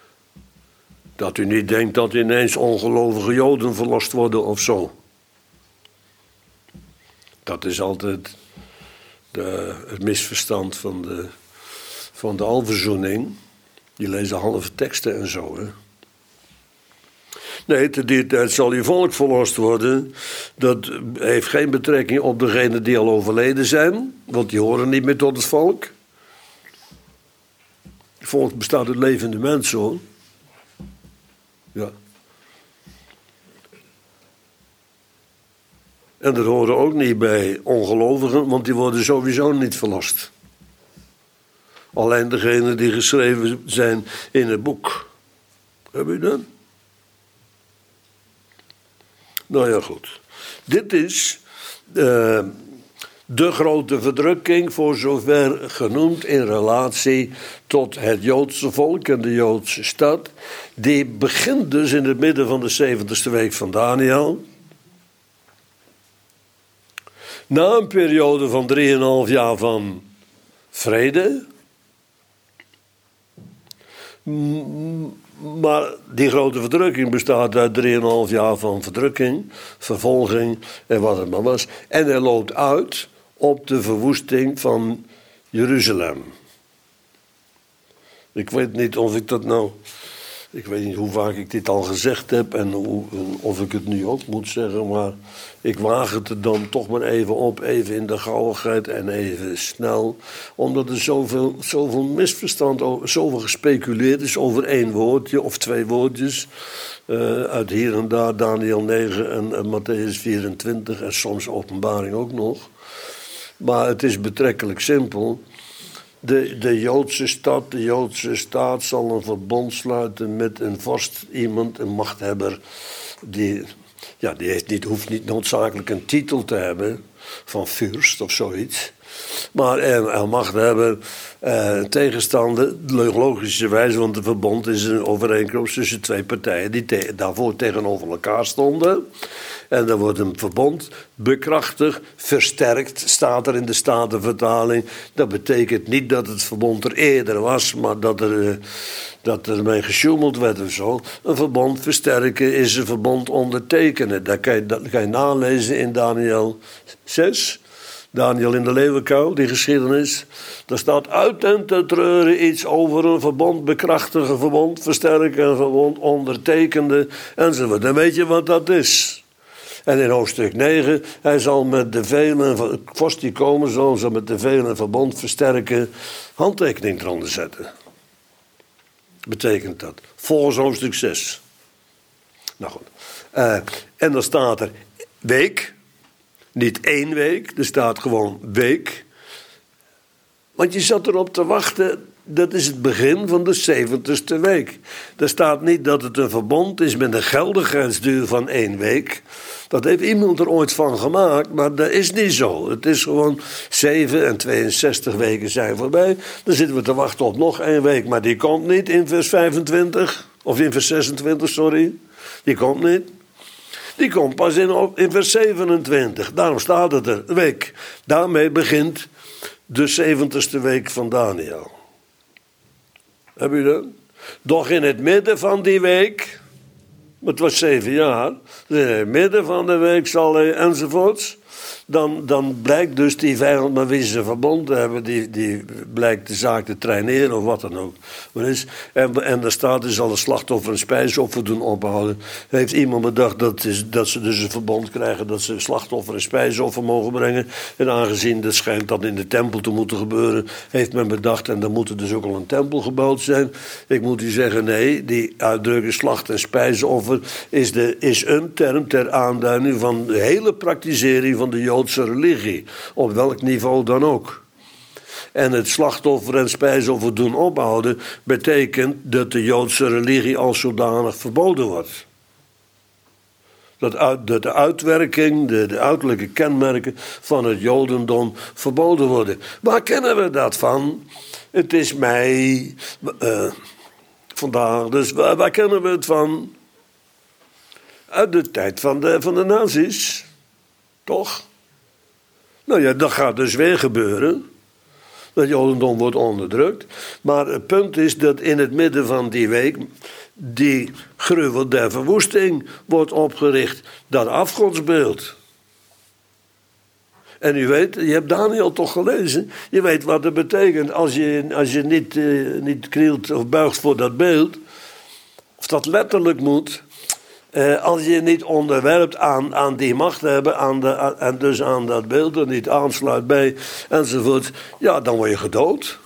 Dat u niet denkt dat ineens ongelovige Joden verlost worden of zo. Dat is altijd de, het misverstand van de, van de alverzoening. Die lezen halve teksten en zo, hè. Nee, te die tijd zal uw volk verlost worden. Dat heeft geen betrekking op degenen die al overleden zijn. Want die horen niet meer tot het volk. Het volk bestaat uit levende mensen, hoor. Ja. En er horen ook niet bij ongelovigen, want die worden sowieso niet verlost. Alleen degenen die geschreven zijn in het boek. Heb je dat? Nou ja, goed. Dit is uh, de grote verdrukking, voor zover genoemd in relatie tot het Joodse volk en de Joodse stad. Die begint dus in het midden van de zeventigste week van Daniel. Na een periode van drieënhalf jaar van vrede. Maar die grote verdrukking bestaat uit drieënhalf jaar van verdrukking, vervolging en wat het maar was. En hij loopt uit op de verwoesting van Jeruzalem. Ik weet niet of ik dat nou... Ik weet niet hoe vaak ik dit al gezegd heb en hoe, of ik het nu ook moet zeggen, maar ik waag het er dan toch maar even op, even in de gauwigheid en even snel. Omdat er zoveel, zoveel misverstand, zoveel gespeculeerd is over één woordje of twee woordjes. Uh, uit hier en daar Daniel negen en, en Mattheüs vierentwintig en soms Openbaring ook nog. Maar het is betrekkelijk simpel. De, de Joodse stad, de Joodse staat zal een verbond sluiten met een vorst, iemand, een machthebber. Die, ja, die heeft niet, hoeft niet noodzakelijk een titel te hebben van vorst of zoiets. Maar een, een machthebber, eh, tegenstander, logischerwijs, want een verbond is een overeenkomst tussen twee partijen die te, daarvoor tegenover elkaar stonden. En dan wordt een verbond bekrachtigd, versterkt, staat er in de Statenvertaling. Dat betekent niet dat het verbond er eerder was, maar dat er, dat er mee gesjoemeld werd of zo. Een verbond versterken is een verbond ondertekenen. Dat kan je, dat kan je nalezen in Daniel zes. Daniel in de leeuwenkuil, die geschiedenis. Daar staat uit en te treuren iets over een verbond bekrachtigen, verbond versterken, een verbond ondertekende enzovoort. Dan weet je wat dat is. En in hoofdstuk negen, hij zal met de velen, vorst die komen zal, zal met de velen verbond versterken, handtekening eronder zetten. Betekent dat. Volgens hoofdstuk zes. Nou goed. Uh, en dan staat er week. Niet één week, er staat gewoon week. Want je zat erop te wachten, dat is het begin van de zeventigste week. Er staat niet dat het een verbond is met een geldigheidsduur van één week. Dat heeft iemand er ooit van gemaakt, maar dat is niet zo. Het is gewoon zeven en tweeënzestig weken zijn voorbij. Dan zitten we te wachten op nog één week, maar die komt niet in vers vijfentwintig. Of in vers zesentwintig, sorry. Die komt niet. Die komt pas in, in vers zevenentwintig. Daarom staat het er, week. Daarmee begint de zeventigste week van Daniel. Heb je dat? Doch in het midden van die week, het was zeven jaar, in het midden van de week zal hij enzovoorts. Dan, dan blijkt dus die vijand met wie ze verbonden hebben, die, die blijkt de zaak te traineren of wat dan ook. En, en er staat dus al een slachtoffer en spijsoffer doen ophouden. Heeft iemand bedacht dat, is, dat ze dus een verbond krijgen dat ze slachtoffer en spijsoffer mogen brengen. En aangezien dat schijnt dat in de tempel te moeten gebeuren, heeft men bedacht, en dan moet er dus ook al een tempel gebouwd zijn. Ik moet u zeggen, nee, die uitdrukking slacht en spijsoffer is, de, is een term ter aanduiding van de hele praktisering van de Joodse religie, op welk niveau dan ook. En het slachtoffer en spijsoffer doen ophouden betekent dat de Joodse religie als zodanig verboden wordt. Dat, uit, dat de uitwerking, de, de uiterlijke kenmerken van het Jodendom verboden worden. Waar kennen we dat van? Het is mei, uh, vandaag, dus waar, waar kennen we het van? Uit de tijd van de, van de nazi's. Toch? Nou ja, dat gaat dus weer gebeuren. Het Jodendom wordt onderdrukt. Maar het punt is dat in het midden van die week die gruwel der verwoesting wordt opgericht. Dat afgodsbeeld. En u weet, je hebt Daniel toch gelezen. Je weet wat het betekent als je, als je niet, uh, niet knielt of buigt voor dat beeld. Of dat letterlijk moet. Uh, als je niet onderwerpt aan, aan die machthebber, aan de, aan, en dus aan dat beeld, er niet aansluit bij, enzovoort. Ja, dan word je gedood.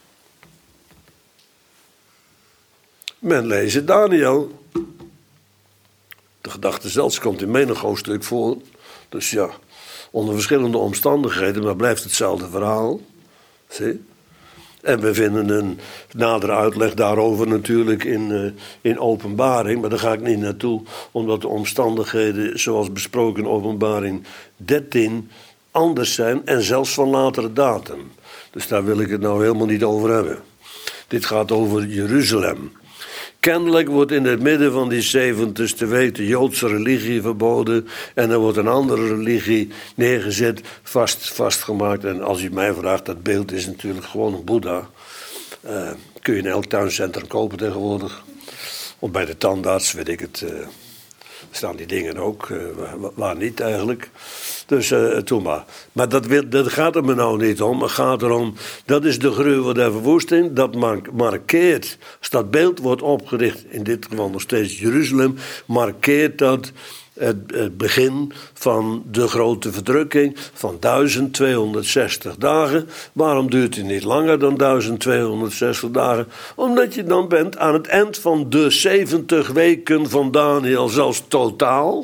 Men leest Daniel. De gedachte zelfs komt in menig hoofdstuk voor. Dus ja, onder verschillende omstandigheden, maar blijft hetzelfde verhaal. Zie? En we vinden een nadere uitleg daarover natuurlijk in, uh, in Openbaring. Maar daar ga ik niet naartoe, omdat de omstandigheden, zoals besproken in Openbaring dertien, anders zijn en zelfs van latere datum. Dus daar wil ik het nou helemaal niet over hebben. Dit gaat over Jeruzalem. Kennelijk wordt in het midden van die zeventigste week de Joodse religie verboden. En er wordt een andere religie neergezet, vast, vastgemaakt. En als u mij vraagt, dat beeld is natuurlijk gewoon een Boeddha. Uh, kun je in elk tuincentrum kopen tegenwoordig. Of bij de tandarts, weet ik het. Uh, staan die dingen ook, uh, waar, waar niet eigenlijk. Dus uh, toen maar. Maar dat, wil, dat gaat er me nou niet om. Het gaat erom, dat is de gruwel der verwoesting. Dat markeert, als dat beeld wordt opgericht, in dit geval nog steeds Jeruzalem, markeert dat het, het begin van de grote verdrukking van duizend tweehonderdzestig dagen. Waarom duurt het niet langer dan duizend tweehonderdzestig dagen? Omdat je dan bent aan het eind van de zeventig weken van Daniel, zelfs totaal.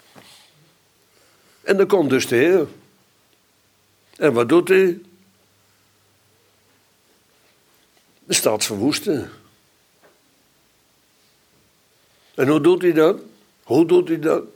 En dan komt dus de Heer. En wat doet hij? De stad verwoesten. En hoe doet hij dat? Hoe doet hij dat?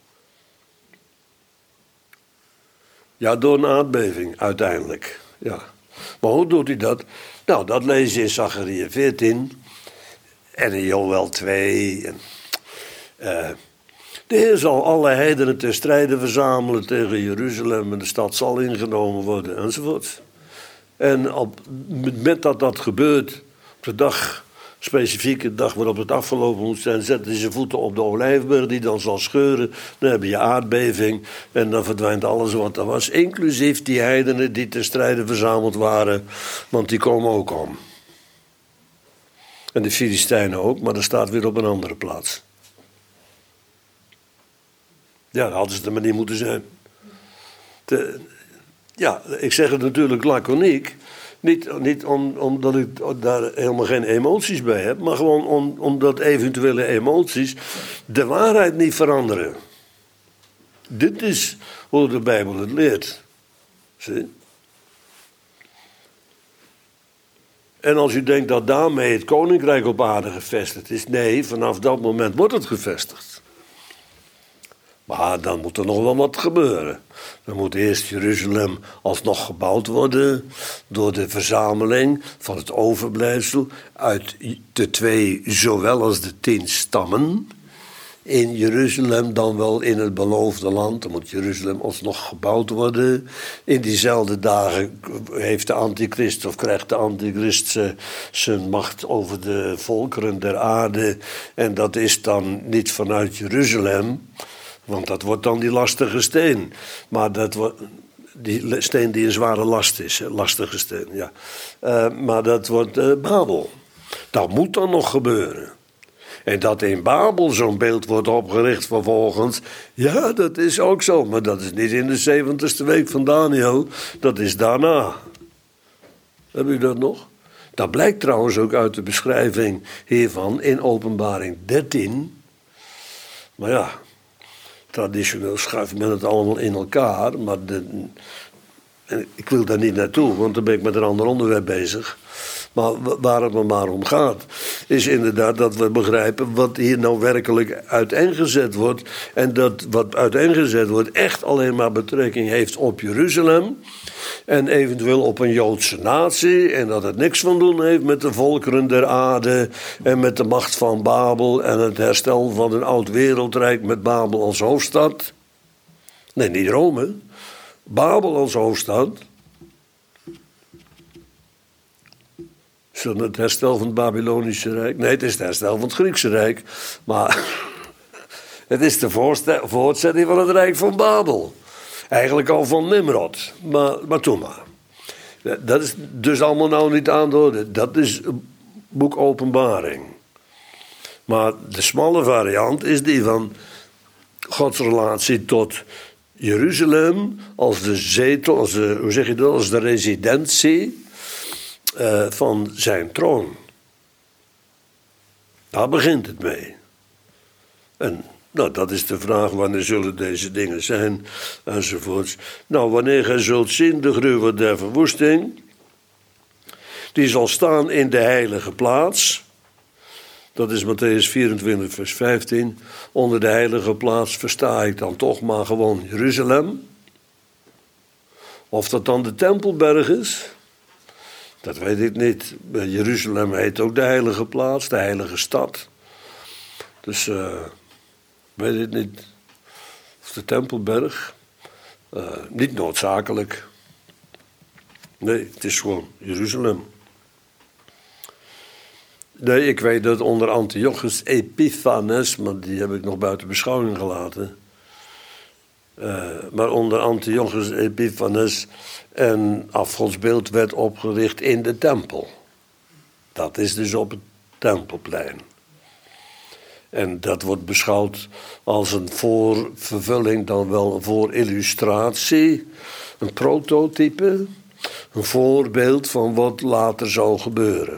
Ja, door een aardbeving uiteindelijk. Ja. Maar hoe doet hij dat? Nou, dat lees je in Zachariah veertien. En in Joël twee. En, uh, de Heer zal alle heidenen ten strijde verzamelen tegen Jeruzalem. En de stad zal ingenomen worden, enzovoort. En op het moment dat dat gebeurt, op de dag, specifieke dag waarop het afgelopen moet zijn, zetten hij zijn voeten op de olijfberg die dan zal scheuren. Dan heb je aardbeving en dan verdwijnt alles wat er was. Inclusief die heidenen die ten strijde verzameld waren, want die komen ook om. En de Filistijnen ook, maar dat staat weer op een andere plaats. Ja, dat hadden ze er maar niet moeten zijn. De, ja, ik zeg het natuurlijk laconiek. Niet, niet om, omdat ik daar helemaal geen emoties bij heb, maar gewoon om, omdat eventuele emoties de waarheid niet veranderen. Dit is hoe de Bijbel het leert. Zie? En als u denkt dat daarmee het koninkrijk op aarde gevestigd is, nee, vanaf dat moment wordt het gevestigd. Maar dan moet er nog wel wat gebeuren. Dan moet eerst Jeruzalem alsnog gebouwd worden door de verzameling van het overblijfsel uit de twee, zowel als de tien stammen. In Jeruzalem dan wel in het beloofde land. Dan moet Jeruzalem alsnog gebouwd worden. In diezelfde dagen heeft de antichrist of krijgt de antichrist zijn macht over de volkeren der aarde. En dat is dan niet vanuit Jeruzalem. Want dat wordt dan die lastige steen. Maar dat wordt die steen die een zware last is. Lastige steen, ja. Uh, maar dat wordt uh, Babel. Dat moet dan nog gebeuren. En dat in Babel zo'n beeld wordt opgericht vervolgens. Ja, dat is ook zo. Maar dat is niet in de zeventigste week van Daniel. Dat is daarna. Heb u dat nog? Dat blijkt trouwens ook uit de beschrijving hiervan in Openbaring dertien. Maar ja, traditioneel schuift men het allemaal in elkaar. Maar de, en ik wil daar niet naartoe, want dan ben ik met een ander onderwerp bezig. Maar waar het me maar om gaat, is inderdaad dat we begrijpen wat hier nou werkelijk uiteengezet wordt. En dat wat uiteengezet wordt echt alleen maar betrekking heeft op Jeruzalem. En eventueel op een Joodse natie. En dat het niks van doen heeft met de volkeren der aarde. En met de macht van Babel. En het herstel van een oud wereldrijk met Babel als hoofdstad. Nee, niet Rome. Babel als hoofdstad. het het herstel van het Babylonische Rijk? Nee, het is het herstel van het Griekse Rijk. Maar het is de voortzetting van het Rijk van Babel. Eigenlijk al van Nimrod. Maar, maar toen maar. Dat is dus allemaal nou niet aan de orde. Dat is boek Openbaring. Maar de smalle variant is die van Gods relatie tot Jeruzalem als de zetel, als de, hoe zeg je dat, als de residentie uh, van zijn troon. Daar begint het mee. En nou, dat is de vraag, wanneer zullen deze dingen zijn, enzovoorts. Nou, wanneer gij zult zien de gruwel der verwoesting, die zal staan in de heilige plaats. Dat is Matthäus vierentwintig, vers vijftien. Onder de heilige plaats versta ik dan toch maar gewoon Jeruzalem. Of dat dan de Tempelberg is, dat weet ik niet. Jeruzalem heet ook de heilige plaats, de heilige stad. Dus uh, weet ik niet. Of de Tempelberg. Uh, niet noodzakelijk. Nee, het is gewoon Jeruzalem. Nee, ik weet dat onder Antiochus Epiphanes, maar die heb ik nog buiten beschouwing gelaten. Uh, maar onder Antiochus Epiphanes een afgodsbeeld werd opgericht in de tempel. Dat is dus op het Tempelplein. En dat wordt beschouwd als een voorvervulling, dan wel een voorillustratie, een prototype, een voorbeeld van wat later zou gebeuren.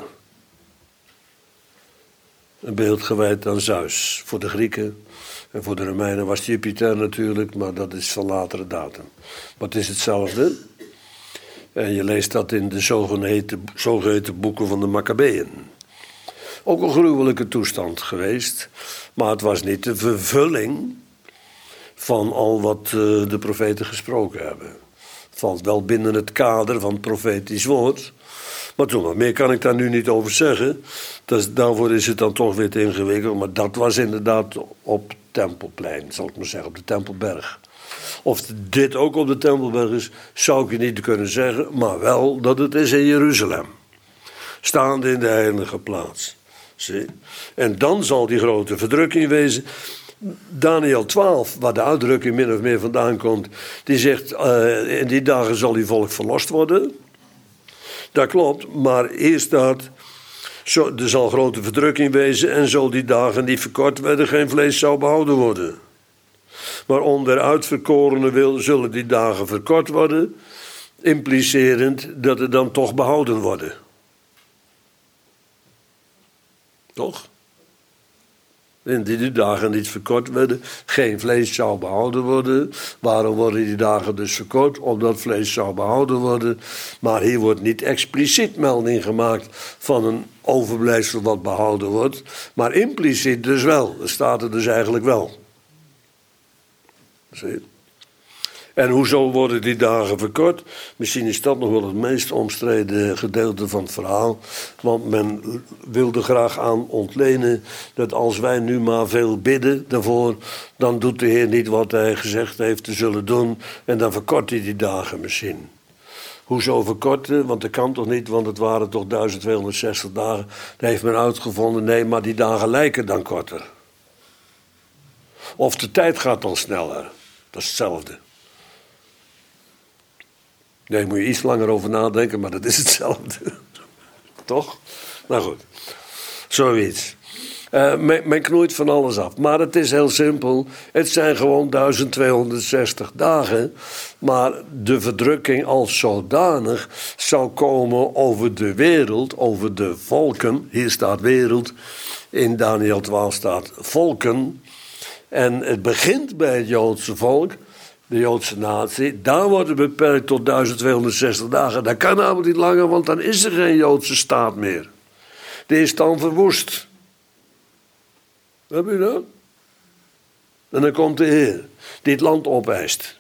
Een beeld gewijd aan Zeus. Voor de Grieken en voor de Romeinen was Jupiter natuurlijk, maar dat is van latere datum. Maar het is hetzelfde. En je leest dat in de zogeheten, zogeheten boeken van de Maccabeeën. Ook een gruwelijke toestand geweest, maar het was niet de vervulling van al wat uh, de profeten gesproken hebben. Het valt wel binnen het kader van het profetisch woord. Maar toen, maar meer kan ik daar nu niet over zeggen. Dus daarvoor is het dan toch weer te ingewikkeld. Maar dat was inderdaad op het Tempelplein, zal ik maar zeggen, op de Tempelberg. Of dit ook op de Tempelberg is, zou ik je niet kunnen zeggen. Maar wel dat het is in Jeruzalem. Staande in de heilige plaats. Zie? En dan zal die grote verdrukking wezen. Daniel twaalf, waar de uitdrukking min of meer vandaan komt, die zegt, uh, in die dagen zal die volk verlost worden. Dat klopt, maar hier staat, zo, er zal grote verdrukking wezen en zo die dagen niet verkort werden, geen vlees zou behouden worden. Maar onder uitverkorenen wil, zullen die dagen verkort worden, implicerend dat er dan toch behouden worden. Toch? En die, die dagen niet verkort werden, geen vlees zou behouden worden. Waarom worden die dagen dus verkort? Omdat vlees zou behouden worden. Maar hier wordt niet expliciet melding gemaakt van een overblijfsel wat behouden wordt. Maar impliciet dus wel. Er staat er dus eigenlijk wel. Zie je? En hoezo worden die dagen verkort? Misschien is dat nog wel het meest omstreden gedeelte van het verhaal. Want men wilde graag aan ontlenen dat als wij nu maar veel bidden daarvoor, dan doet de Heer niet wat hij gezegd heeft te zullen doen. En dan verkort hij die dagen misschien. Hoezo verkorten? Want dat kan toch niet, want het waren toch duizend tweehonderdzestig dagen. Daar heeft men uitgevonden, nee, maar die dagen lijken dan korter. Of de tijd gaat dan sneller. Dat is hetzelfde. Nee, daar moet je iets langer over nadenken, maar dat is hetzelfde. Toch? Nou goed, zoiets. Uh, men, men knoeit van alles af. Maar het is heel simpel. Het zijn gewoon duizend tweehonderdzestig dagen. Maar de verdrukking als zodanig zou komen over de wereld, over de volken. Hier staat wereld. In Daniel twaalf staat volken. En het begint bij het Joodse volk. De Joodse natie, daar wordt het beperkt tot duizend tweehonderdzestig dagen. Dat kan namelijk niet langer, want dan is er geen Joodse staat meer. Die is dan verwoest. Heb je dat? En dan komt de Heer, die het land opeist.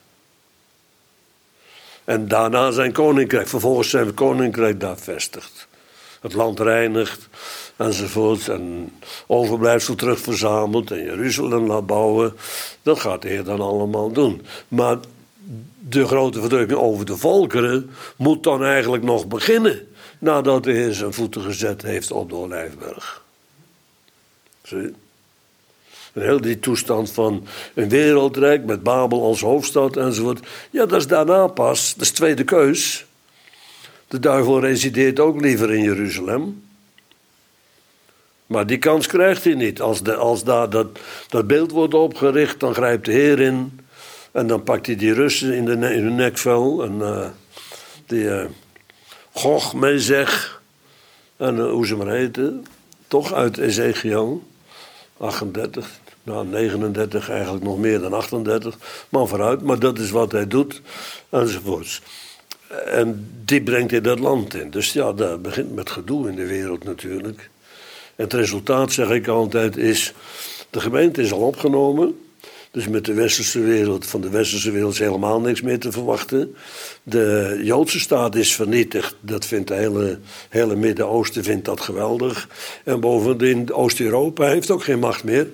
En daarna zijn koninkrijk, vervolgens zijn koninkrijk daar vestigt. Het land reinigt, enzovoort. En overblijfsel terug verzamelt en Jeruzalem laat bouwen. Dat gaat de Heer dan allemaal doen. Maar de grote verdrukking over de volkeren moet dan eigenlijk nog beginnen. nadat de Heer zijn voeten gezet heeft op de Olijfberg. Zie? En heel die toestand van een wereldrijk met Babel als hoofdstad enzovoort. Ja, dat is daarna pas, dat is tweede keus. De duivel resideert ook liever in Jeruzalem. Maar die kans krijgt hij niet. Als, de, als daar dat, dat beeld wordt opgericht, dan grijpt de Heer in. En dan pakt hij die Russen in, de, in hun nekvel. En uh, die uh, Gog, Mezeg. En uh, hoe ze maar heten. Toch uit Ezekiel. achtendertig. Nou, negenendertig eigenlijk nog meer dan achtendertig. Maar vooruit, maar dat is wat hij doet. Enzovoorts. En die brengt hij dat land in. Dus ja, dat begint met gedoe in de wereld natuurlijk. En het resultaat, zeg ik altijd, is... De gemeente is al opgenomen. Dus met de westerse wereld, van de westerse wereld is helemaal niks meer te verwachten. De Joodse staat is vernietigd. Dat vindt de hele, hele Midden-Oosten vindt dat geweldig. En bovendien, Oost-Europa heeft ook geen macht meer.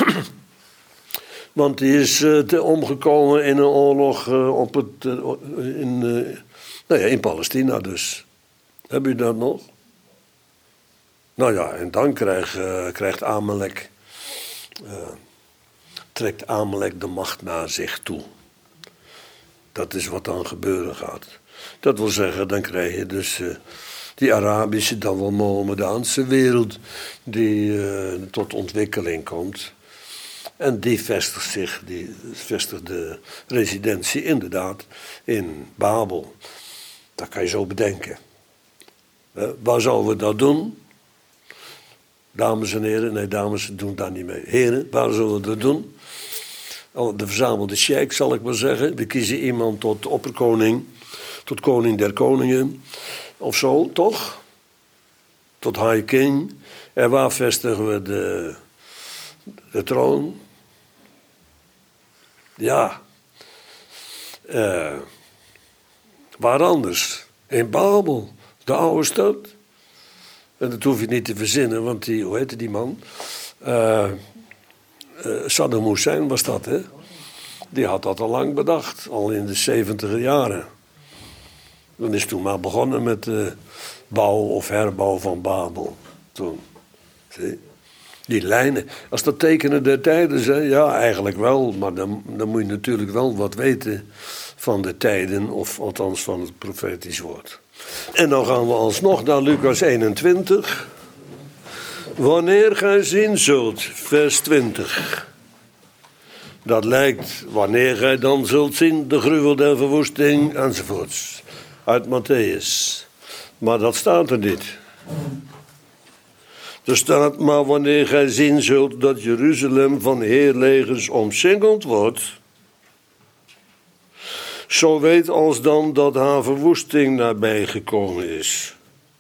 Want die is uh, te omgekomen in een oorlog uh, op het, uh, in, uh, nou ja, in Palestina dus. Heb u dat nog? Nou ja, en dan krijgt, uh, krijgt Amalek... Uh, trekt Amalek de macht naar zich toe. Dat is wat dan gebeuren gaat. Dat wil zeggen, dan krijg je dus uh, die Arabische, dan wel Mohammedaanse wereld... die uh, tot ontwikkeling komt... En die vestigt zich, die vestigt de residentie inderdaad in Babel. Dat kan je zo bedenken. Uh, waar zouden we dat doen? Dames en heren, nee dames doen daar niet mee. Heren, waar zullen we dat doen? De verzamelde sheik zal ik maar zeggen. We kiezen iemand tot opperkoning, tot koning der koningen. Of zo, toch? Tot high king. En waar vestigen we de, de troon? Ja, uh, waar anders? In Babel, de oude stad. En dat hoef je niet te verzinnen, want die, hoe heette die man? Uh, uh, Saddam Hussein was dat, hè? Die had dat al lang bedacht, al in de zeventiger jaren. Dan is toen maar begonnen met de bouw of herbouw van Babel. Toen, zie? Die lijnen, als dat tekenen der tijden zijn, ja, eigenlijk wel. Maar dan, dan moet je natuurlijk wel wat weten van de tijden, of althans van het profetisch woord. En dan gaan we alsnog naar Lucas eenentwintig. Wanneer gij zien zult, vers twintig. Dat lijkt, wanneer gij dan zult zien, de gruwel der verwoesting, enzovoorts. Uit Matthäus. Maar dat staat er niet. Er staat, maar wanneer gij zien zult dat Jeruzalem van heerlegers omsingeld wordt, zo weet als dan dat haar verwoesting nabij gekomen is.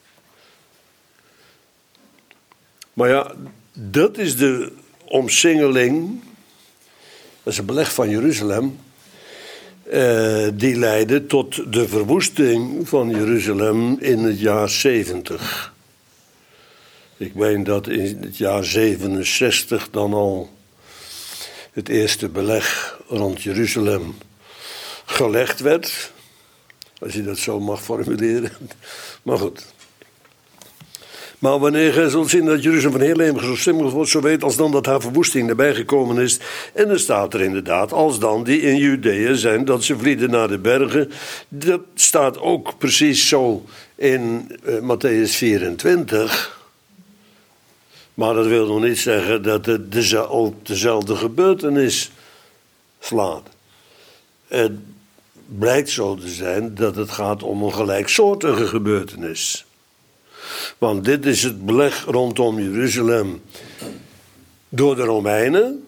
Maar ja, dat is de omsingeling, dat is het beleg van Jeruzalem, eh, die leidde tot de verwoesting van Jeruzalem in het jaar zeventig. Ik meen dat in het jaar zevenenzestig dan al het eerste beleg rond Jeruzalem gelegd werd. Als je dat zo mag formuleren. Maar goed. Maar wanneer gij zult zien dat Jeruzalem van heerlegers omsingeld wordt, zo weet als dan dat haar verwoesting nabij gekomen is. En er staat er inderdaad, als dan die in Judea zijn, dat ze vlieden naar de bergen. Dat staat ook precies zo in uh, Matthäus vierentwintig. Maar dat wil nog niet zeggen dat het deze, ook dezelfde gebeurtenis slaat. Het blijkt zo te zijn dat het gaat om een gelijksoortige gebeurtenis. Want dit is het beleg rondom Jeruzalem door de Romeinen.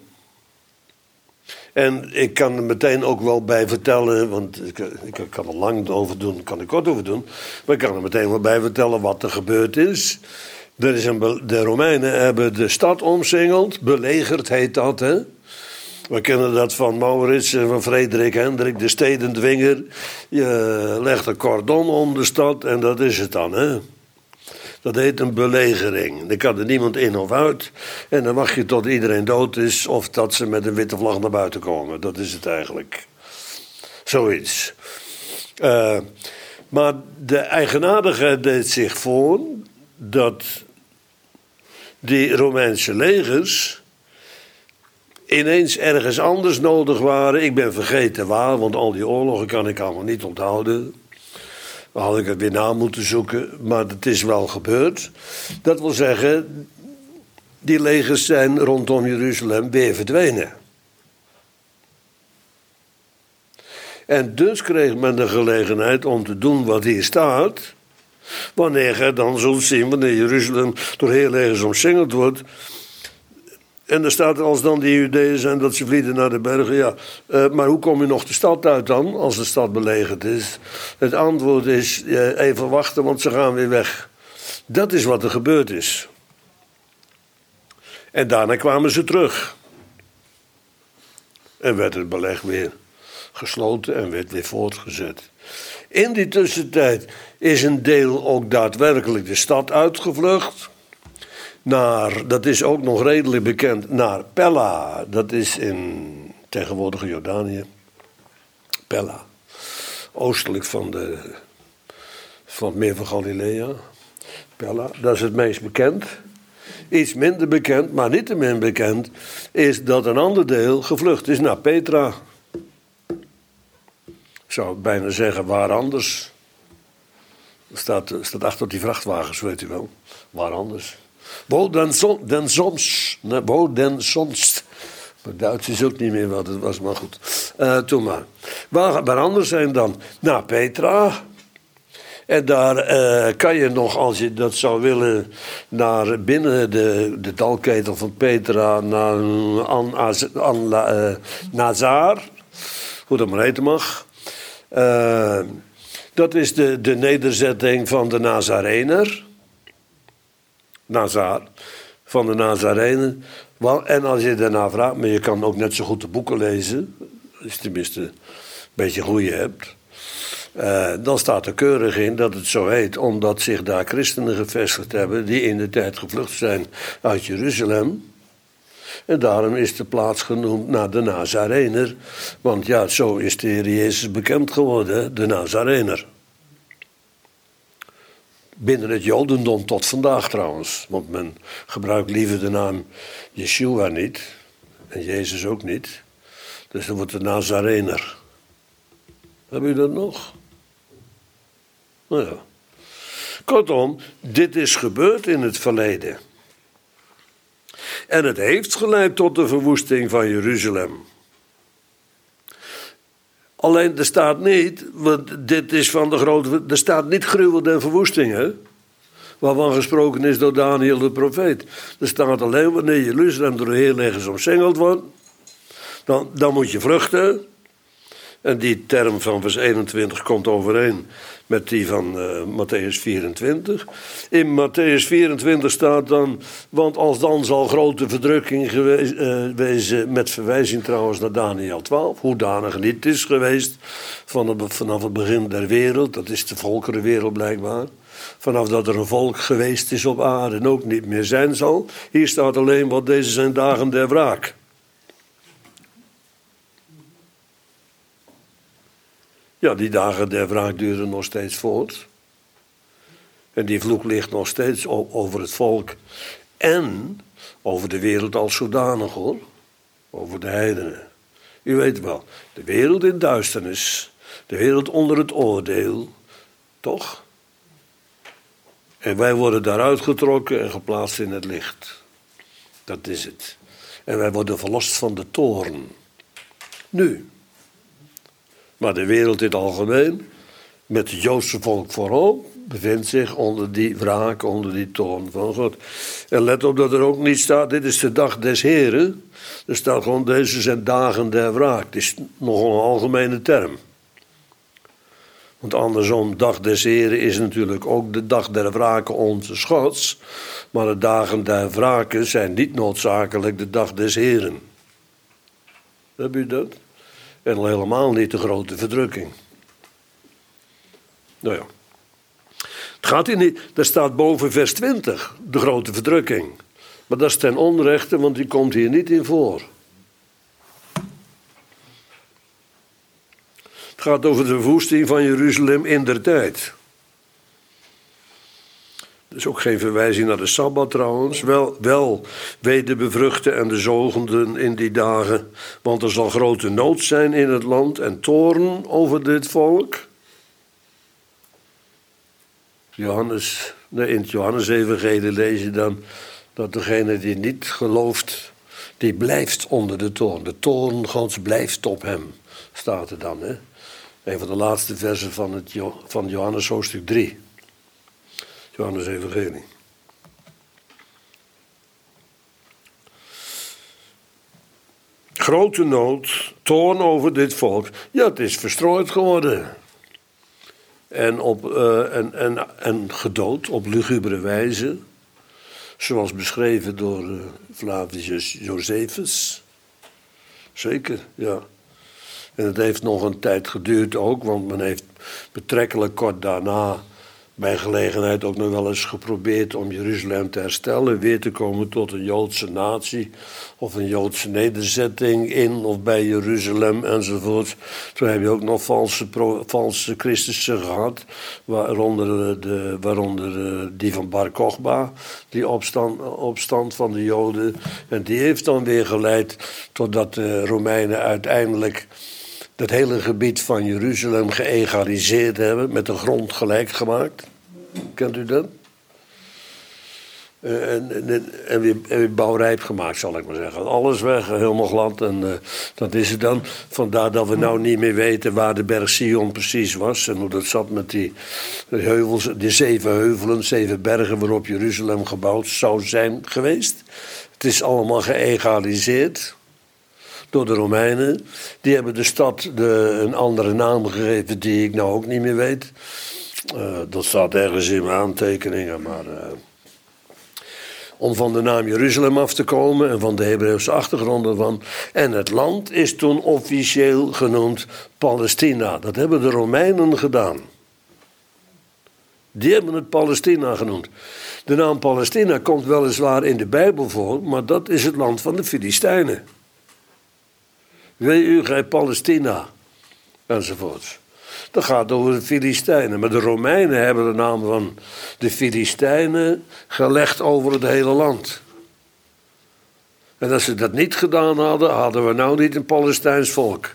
En ik kan er meteen ook wel bij vertellen, want ik, ik kan er lang over doen, kan ik kort over doen. Maar ik kan er meteen wel bij vertellen wat er gebeurd is. Er is een, de Romeinen hebben de stad omsingeld, belegerd heet dat, hè. We kennen dat van Maurits en van Frederik Hendrik, de stedendwinger. Je legt een cordon om de stad en dat is het dan, hè. Dat heet een belegering. Dan kan er niemand in of uit. En dan mag je tot iedereen dood is of dat ze met een witte vlag naar buiten komen. Dat is het eigenlijk. Zoiets. Uh, Maar de eigenaardigheid deed zich voor dat die Romeinse legers ineens ergens anders nodig waren. Ik ben vergeten waar, want al die oorlogen kan ik allemaal niet onthouden. Dan had ik het weer na moeten zoeken, maar het is wel gebeurd. Dat wil zeggen, die legers zijn rondom Jeruzalem weer verdwenen. En dus kreeg men de gelegenheid om te doen wat hier staat. Wanneer je dan zult zien, wanneer Jeruzalem door heel legers omsingeld wordt. En er staat er als dan die Judeeën zijn dat ze vlieden naar de bergen. Ja, uh, maar hoe kom je nog de stad uit dan, als de stad belegerd is? Het antwoord is, uh, even wachten, want ze gaan weer weg. Dat is wat er gebeurd is. En daarna kwamen ze terug. En werd het beleg weer gesloten en werd weer voortgezet. In die tussentijd is een deel ook daadwerkelijk de stad uitgevlucht. Naar, dat is ook nog redelijk bekend, naar Pella. Dat is in tegenwoordige Jordanië. Pella. Oostelijk van, de, van het meer van Galilea. Pella, dat is het meest bekend. Iets minder bekend, maar niet te min bekend, is dat een ander deel gevlucht is naar Petra. Ik zou bijna zeggen, waar anders? Dat staat, staat achter die vrachtwagens, weet u wel. Waar anders? Wo den, som, den soms. Nee, wo den sonst. Maar Duits is ook niet meer wat het was, maar goed. Uh, toen maar. Waar, waar anders zijn dan? Naar Petra. En daar uh, kan je nog, als je dat zou willen, naar binnen de, de dalketel van Petra, naar An, An, uh, Nazar. Hoe dat maar heten mag. Uh, dat is de, de nederzetting van de Nazarener. Nazar, van de Nazarener. En als je daarna vraagt, maar je kan ook net zo goed de boeken lezen, als je tenminste een beetje goede hebt. Uh, dan staat er keurig in dat het zo heet, omdat zich daar christenen gevestigd hebben die in de tijd gevlucht zijn uit Jeruzalem. En daarom is de plaats genoemd naar de Nazarener. Want ja, zo is de Heer Jezus bekend geworden, de Nazarener. Binnen het Jodendom tot vandaag trouwens. Want men gebruikt liever de naam Yeshua niet. En Jezus ook niet. Dus dan wordt de Nazarener. Hebben jullie dat nog? Nou ja. Kortom, dit is gebeurd in het verleden. En het heeft geleid tot de verwoesting van Jeruzalem. Alleen er staat niet, want dit is van de grote. Er staat niet gruwel en verwoesting, hè? Waarvan gesproken is door Daniel de profeet. Er staat alleen wanneer Jeruzalem door de heerlegers omsingeld wordt. Dan, dan moet je vluchten. En die term van vers eenentwintig komt overeen met die van uh, Matthäus vierentwintig. In Matthäus vierentwintig staat dan, want als dan zal grote verdrukking geweest, uh, wezen, met verwijzing trouwens naar Daniel twaalf, hoedanig niet is geweest van het, vanaf het begin der wereld, dat is de volkerenwereld blijkbaar, vanaf dat er een volk geweest is op aarde en ook niet meer zijn zal. Hier staat alleen, wat deze zijn dagen der wraak. Ja, die dagen der wraak duren nog steeds voort. En die vloek ligt nog steeds over het volk. En over de wereld als zodanig, hoor. Over de heidenen. U weet wel, de wereld in duisternis. De wereld onder het oordeel. Toch? En wij worden daaruit getrokken en geplaatst in het licht. Dat is het. En wij worden verlost van de toorn. Nu. Maar de wereld in het algemeen, met het Joodse volk vooral, bevindt zich onder die wraak, onder die toorn van God. En let op dat er ook niet staat, dit is de dag des Heren. Er staat gewoon, deze zijn dagen der wraak. Het is nogal een algemene term. Want andersom, dag des Heren is natuurlijk ook de dag der wraken onze Gods. Maar de dagen der wraken zijn niet noodzakelijk de dag des Heren. Heb je dat? En al helemaal niet de grote verdrukking. Nou ja. Het gaat hier niet. Daar staat boven vers twintig, de grote verdrukking. Maar dat is ten onrechte, want die komt hier niet in voor. Het gaat over de verwoesting van Jeruzalem in der tijd. Er is ook geen verwijzing naar de Sabbat trouwens. Wel, wel wederbevruchten en de zogenden in die dagen. Want er zal grote nood zijn in het land en toorn over dit volk. Johannes, nee, in het Johannes-evangelie lees je dan dat degene die niet gelooft, die blijft onder de toorn. De toorn Gods blijft op hem, staat er dan. Hè? Een van de laatste versen van, het, van Johannes hoofdstuk drie. Johannes evangelie. Grote nood, toorn over dit volk. Ja, het is verstrooid geworden. En, op, uh, en, en, en gedood op lugubere wijze. Zoals beschreven door uh, Flavius Josephus. Zeker, ja. En het heeft nog een tijd geduurd ook, want men heeft betrekkelijk kort daarna bij gelegenheid ook nog wel eens geprobeerd om Jeruzalem te herstellen, weer te komen tot een Joodse natie of een Joodse nederzetting in of bij Jeruzalem enzovoort. Toen heb je ook nog valse, pro, valse Christussen gehad, waaronder, de, waaronder die van Bar Kochba, die opstand, opstand van de Joden. En die heeft dan weer geleid totdat de Romeinen uiteindelijk dat hele gebied van Jeruzalem geëgaliseerd hebben, met de grond gelijk gemaakt. Kent u dat? En, en, en, weer, en weer bouwrijp gemaakt, zal ik maar zeggen. Alles weg, helemaal glad. En uh, dat is het dan. Vandaar dat we nou niet meer weten waar de berg Sion precies was. En hoe dat zat met die heuvels, die zeven heuvelen, zeven bergen waarop Jeruzalem gebouwd zou zijn geweest. Het is allemaal geëgaliseerd door de Romeinen. Die hebben de stad de, een andere naam gegeven die ik nou ook niet meer weet. Uh, dat staat ergens in mijn aantekeningen, maar Uh, om van de naam Jeruzalem af te komen en van de Hebreeuwse achtergrond ervan. En het land is toen officieel genoemd Palestina. Dat hebben de Romeinen gedaan. Die hebben het Palestina genoemd. De naam Palestina komt weliswaar in de Bijbel voor, maar dat is het land van de Filistijnen. Wee u, gij Palestina, enzovoort. Dat gaat over de Filistijnen. Maar de Romeinen hebben de naam van de Filistijnen gelegd over het hele land. En als ze dat niet gedaan hadden, hadden we nou niet een Palestijns volk.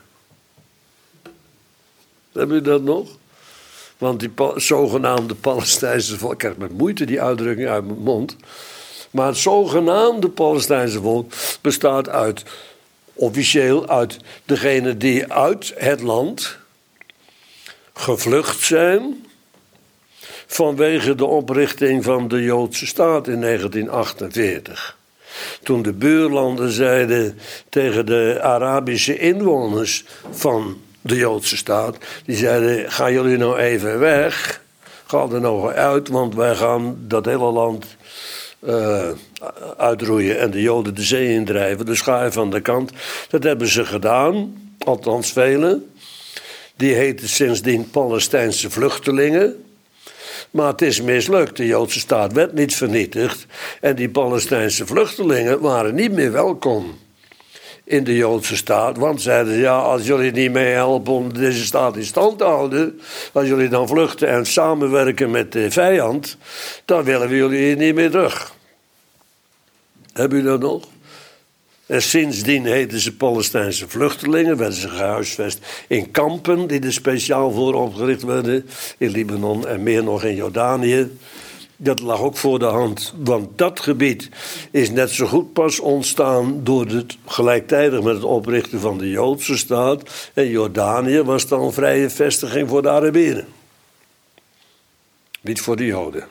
Heb je dat nog? Want die pa- zogenaamde Palestijnse volk, ik krijg met moeite die uitdrukking uit mijn mond. Maar het zogenaamde Palestijnse volk bestaat uit, officieel uit degenen die uit het land gevlucht zijn vanwege de oprichting van de Joodse staat in negentien achtenveertig. Toen de buurlanden zeiden tegen de Arabische inwoners van de Joodse staat, die zeiden, gaan jullie nou even weg, ga er nou uit, want wij gaan dat hele land uh, uitroeien en de Joden de zee indrijven, dus ga even aan de kant. Dat hebben ze gedaan, althans velen. Die heten sindsdien Palestijnse vluchtelingen. Maar het is mislukt. De Joodse staat werd niet vernietigd. En die Palestijnse vluchtelingen waren niet meer welkom in de Joodse staat. Want zeiden, ja, als jullie niet meehelpen om deze staat in stand te houden, als jullie dan vluchten en samenwerken met de vijand, dan willen we jullie hier niet meer terug. Hebben jullie dat nog? En sindsdien heten ze Palestijnse vluchtelingen, werden ze gehuisvest in kampen die er speciaal voor opgericht werden in Libanon en meer nog in Jordanië. Dat lag ook voor de hand, want dat gebied is net zo goed pas ontstaan door het gelijktijdig met het oprichten van de Joodse staat. En Jordanië was dan vrije vestiging voor de Arabieren. Niet voor de Joden.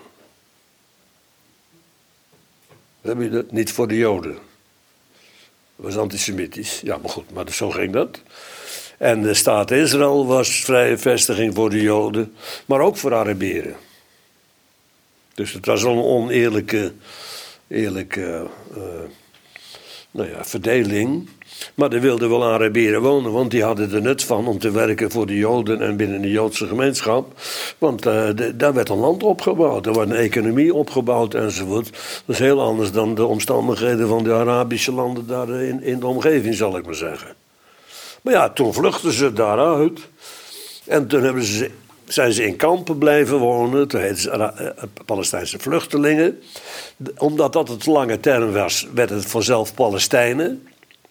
Heb je dat? Niet voor de Joden. Dat was antisemitisch. Ja, maar goed, maar zo ging dat. En de staat Israël was vrije vestiging voor de Joden, maar ook voor Arabieren. Dus het was een oneerlijke eerlijke, uh, nou ja, verdeling. Maar er wilden wel Arabieren wonen, want die hadden er nut van om te werken voor de Joden en binnen de Joodse gemeenschap. Want uh, de, daar werd een land opgebouwd, er werd een economie opgebouwd enzovoort. Dat is heel anders dan de omstandigheden van de Arabische landen daar in, in de omgeving, zal ik maar zeggen. Maar ja, toen vluchtten ze daaruit. En toen hebben ze, zijn ze in kampen blijven wonen. Toen heten ze Palestijnse vluchtelingen. Omdat dat het lange term was, werd het vanzelf Palestijnen.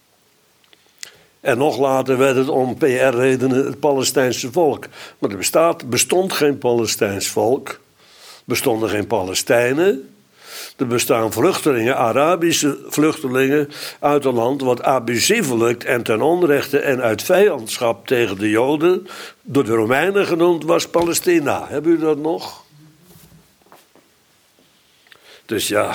En nog later werd het om P R-redenen het Palestijnse volk. Maar er bestaat, bestond geen Palestijns volk. Bestonden geen Palestijnen. Er bestaan vluchtelingen, Arabische vluchtelingen, uit een land wat abusievelijk en ten onrechte en uit vijandschap tegen de Joden, door de Romeinen genoemd was Palestina. Hebben jullie dat nog? Dus ja,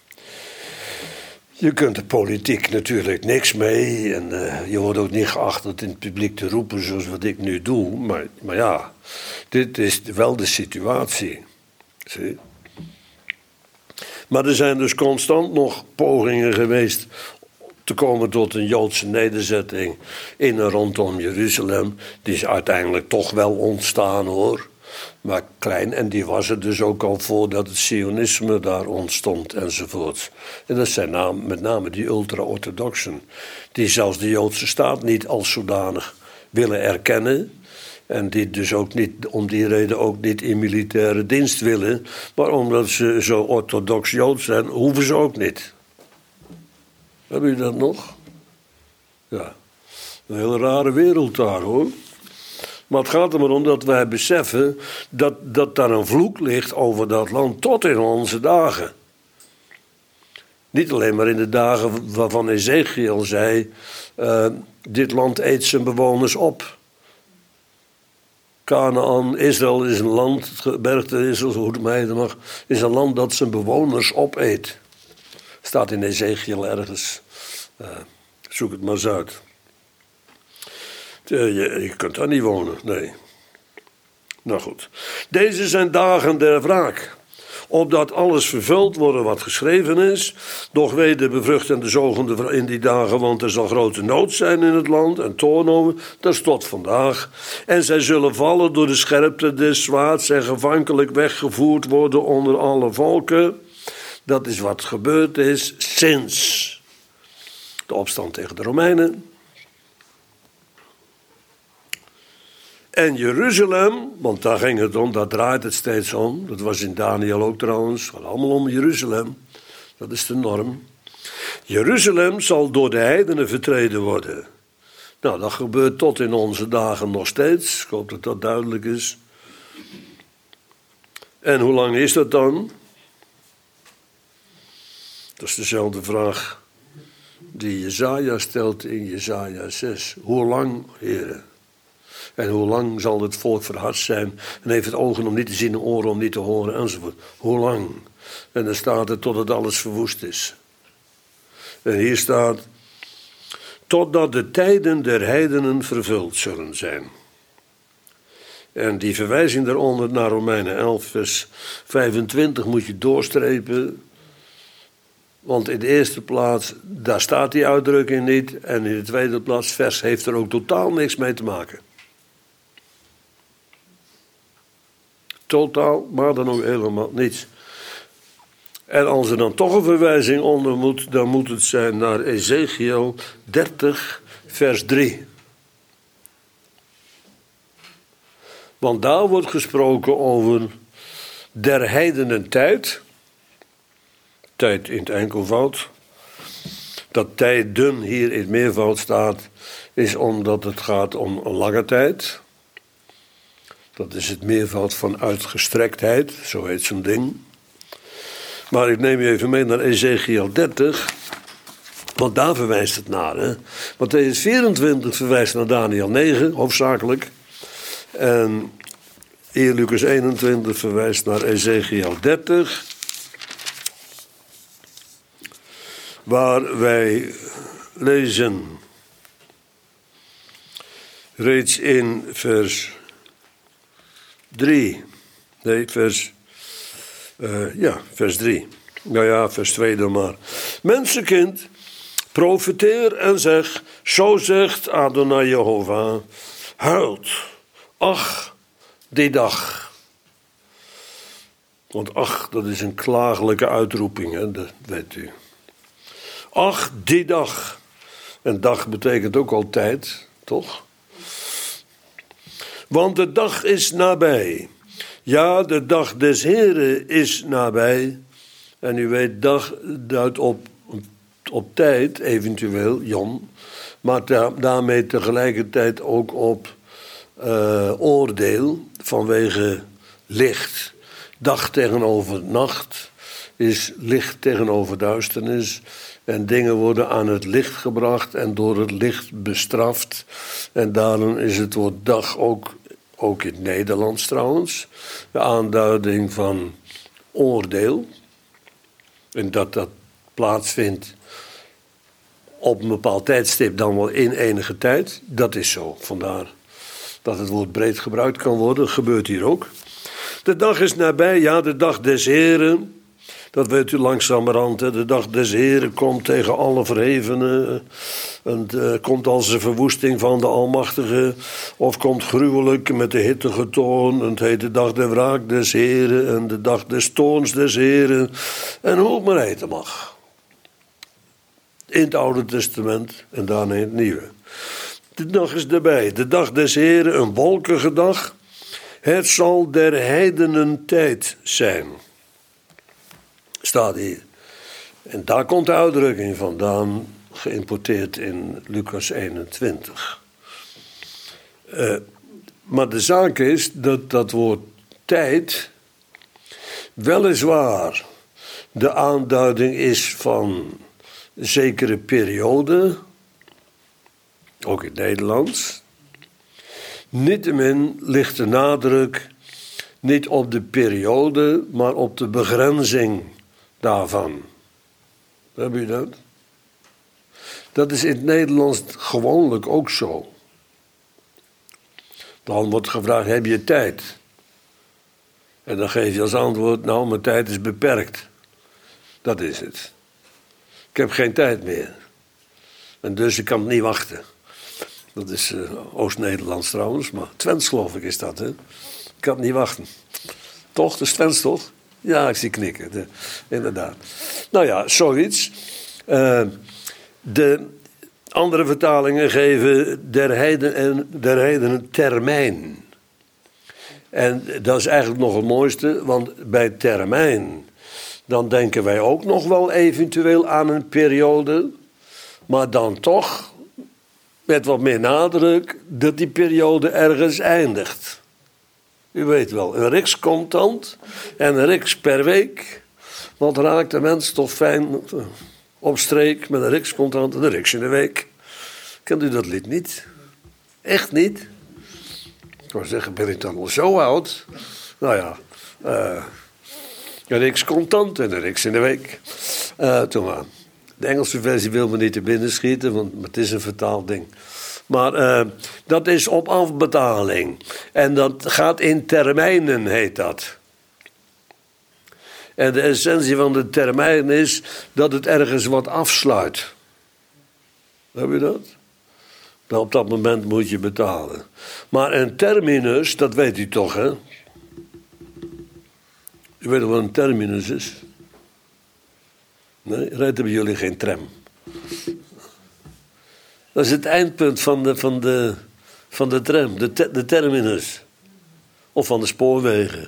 je kunt de politiek natuurlijk niks mee. En uh, je wordt ook niet geacht het in het publiek te roepen zoals wat ik nu doe. Maar, maar ja, dit is wel de situatie. Zie? Maar er zijn dus constant nog pogingen geweest te komen tot een Joodse nederzetting in en rondom Jeruzalem. Die is uiteindelijk toch wel ontstaan hoor. Maar klein, en die was er dus ook al voordat het Sionisme daar ontstond enzovoort. En dat zijn naam, met name die ultra-orthodoxen, die zelfs de Joodse staat niet als zodanig willen erkennen. En die dus ook niet, om die reden ook niet in militaire dienst willen. Maar omdat ze zo orthodox Joods zijn, hoeven ze ook niet. Hebben jullie dat nog? Ja, een hele rare wereld daar hoor. Maar het gaat er maar om dat wij beseffen dat, dat daar een vloek ligt over dat land tot in onze dagen. Niet alleen maar in de dagen waarvan Ezechiel zei, uh, dit land eet zijn bewoners op. Kanaan, Israël is een land, het gebergte Israël, hoe het mij heten mag, is een land dat zijn bewoners opeet. Staat in Ezechiel ergens. Uh, zoek het maar eens uit. Je, je kunt daar niet wonen, nee. Nou goed. Deze zijn dagen der wraak. Opdat alles vervuld worden wat geschreven is. Doch weet de bevruchtende zogende in die dagen, want er zal grote nood zijn in het land. En toorn, dat is tot vandaag. En zij zullen vallen door de scherpte des zwaards en gevankelijk weggevoerd worden onder alle volken. Dat is wat gebeurd is sinds de opstand tegen de Romeinen. En Jeruzalem, want daar ging het om, daar draait het steeds om. Dat was in Daniel ook trouwens, het gaat allemaal om Jeruzalem. Dat is de norm. Jeruzalem zal door de heidenen vertreden worden. Nou, dat gebeurt tot in onze dagen nog steeds. Ik hoop dat dat duidelijk is. En hoe lang is dat dan? Dat is dezelfde vraag die Jesaja stelt in Jesaja zes. Hoe lang, heren? En hoe lang zal het volk verhard zijn en heeft het ogen om niet te zien en oren om niet te horen enzovoort. Hoe lang? En dan staat er totdat alles verwoest is. En hier staat, totdat de tijden der heidenen vervuld zullen zijn. En die verwijzing daaronder naar Romeinen elf vers vijfentwintig moet je doorstrepen. Want in de eerste plaats, daar staat die uitdrukking niet. En in de tweede plaats, vers heeft er ook totaal niks mee te maken. Totaal, maar dan ook helemaal niets. En als er dan toch een verwijzing onder moet, dan moet het zijn naar Ezechiel dertig, vers drie. Want daar wordt gesproken over der heidenen tijd. Tijd in het enkelvoud. Dat tijden hier in het meervoud staat, is omdat het gaat om een lange tijd. Dat is het meervoud van uitgestrektheid, zo heet zo'n ding. Maar ik neem je even mee naar Ezechiel dertig, want daar verwijst het naar. Hè? Mattheüs vierentwintig verwijst naar Daniel negen, hoofdzakelijk. En hier Lucas eenentwintig verwijst naar Ezechiel dertig. Waar wij lezen reeds in vers drie. Nee, vers, uh, ja, vers drie. Nou ja, vers twee dan maar. Mensenkind, profeteer en zeg, zo zegt Adonai Jehovah, huilt, ach, die dag. Want ach, dat is een klagelijke uitroeping, hè? Dat weet u. Ach, die dag. En dag betekent ook al tijd, toch? Want de dag is nabij. Ja, de dag des Heren is nabij. En u weet, dag duidt op, op tijd, eventueel, Jan. Maar da- daarmee tegelijkertijd ook op uh, oordeel vanwege licht. Dag tegenover nacht is licht tegenover duisternis. En dingen worden aan het licht gebracht en door het licht bestraft. En daarom is het woord dag ook, ook in het Nederlands trouwens, de aanduiding van oordeel. En dat dat plaatsvindt op een bepaald tijdstip, dan wel in enige tijd. Dat is zo, vandaar dat het woord breed gebruikt kan worden. Dat gebeurt hier ook. De dag is nabij, ja, de dag des Heren. Dat weet u langzamerhand. Hè. De dag des Heren komt tegen alle verhevenen. En uh, komt als een verwoesting van de Almachtige. Of komt gruwelijk met de hittige toon. En het heet de dag der wraak des Heren. En de dag des toorns des Heren. En hoe het maar heten mag. In het Oude Testament en daarna in het Nieuwe. De dag is erbij. De dag des Heren, een wolkige dag. Het zal der heidenen tijd zijn. Staat hier. En daar komt de uitdrukking vandaan, geïmporteerd in Lucas eenentwintig. Uh, maar de zaak is dat dat woord tijd weliswaar de aanduiding is van een zekere periode, ook in het Nederlands. Niettemin ligt de nadruk niet op de periode, maar op de begrenzing daarvan. Heb je dat? Dat is in het Nederlands gewoonlijk ook zo. Dan wordt gevraagd, heb je tijd? En dan geef je als antwoord, nou, mijn tijd is beperkt. Dat is het. Ik heb geen tijd meer. En dus ik kan niet wachten. Dat is uh, Oost-Nederlands trouwens, maar Twents geloof ik is dat, hè? Ik kan niet wachten. Toch? Dat is Twents, toch? Ja, ik zie knikken. De, inderdaad. Nou ja, zoiets. Uh, de andere vertalingen geven der heiden en der heiden een termijn. En dat is eigenlijk nog het mooiste, want bij termijn dan denken wij ook nog wel eventueel aan een periode, maar dan toch met wat meer nadruk dat die periode ergens eindigt. U weet wel, een rikscontant en een riks per week. Wat raakt de mens toch fijn op streek met een rikscontant en een riks in de week? Kent u dat lied niet? Echt niet? Ik wou zeggen, ben ik dan al zo oud? Nou ja, uh, een riks contant en een riks in de week. Uh, toen maar. De Engelse versie wil me niet te binnen schieten, want het is een vertaald ding. Maar uh, dat is op afbetaling. En dat gaat in termijnen, heet dat. En de essentie van de termijn is dat het ergens wat afsluit. Heb je dat? Nou, op dat moment moet je betalen. Maar een terminus, dat weet u toch, hè? U weet wat een terminus is? Nee, rijden bij jullie geen tram. Dat is het eindpunt van de, van de, van de tram, de, te, de terminus. Of van de spoorwegen.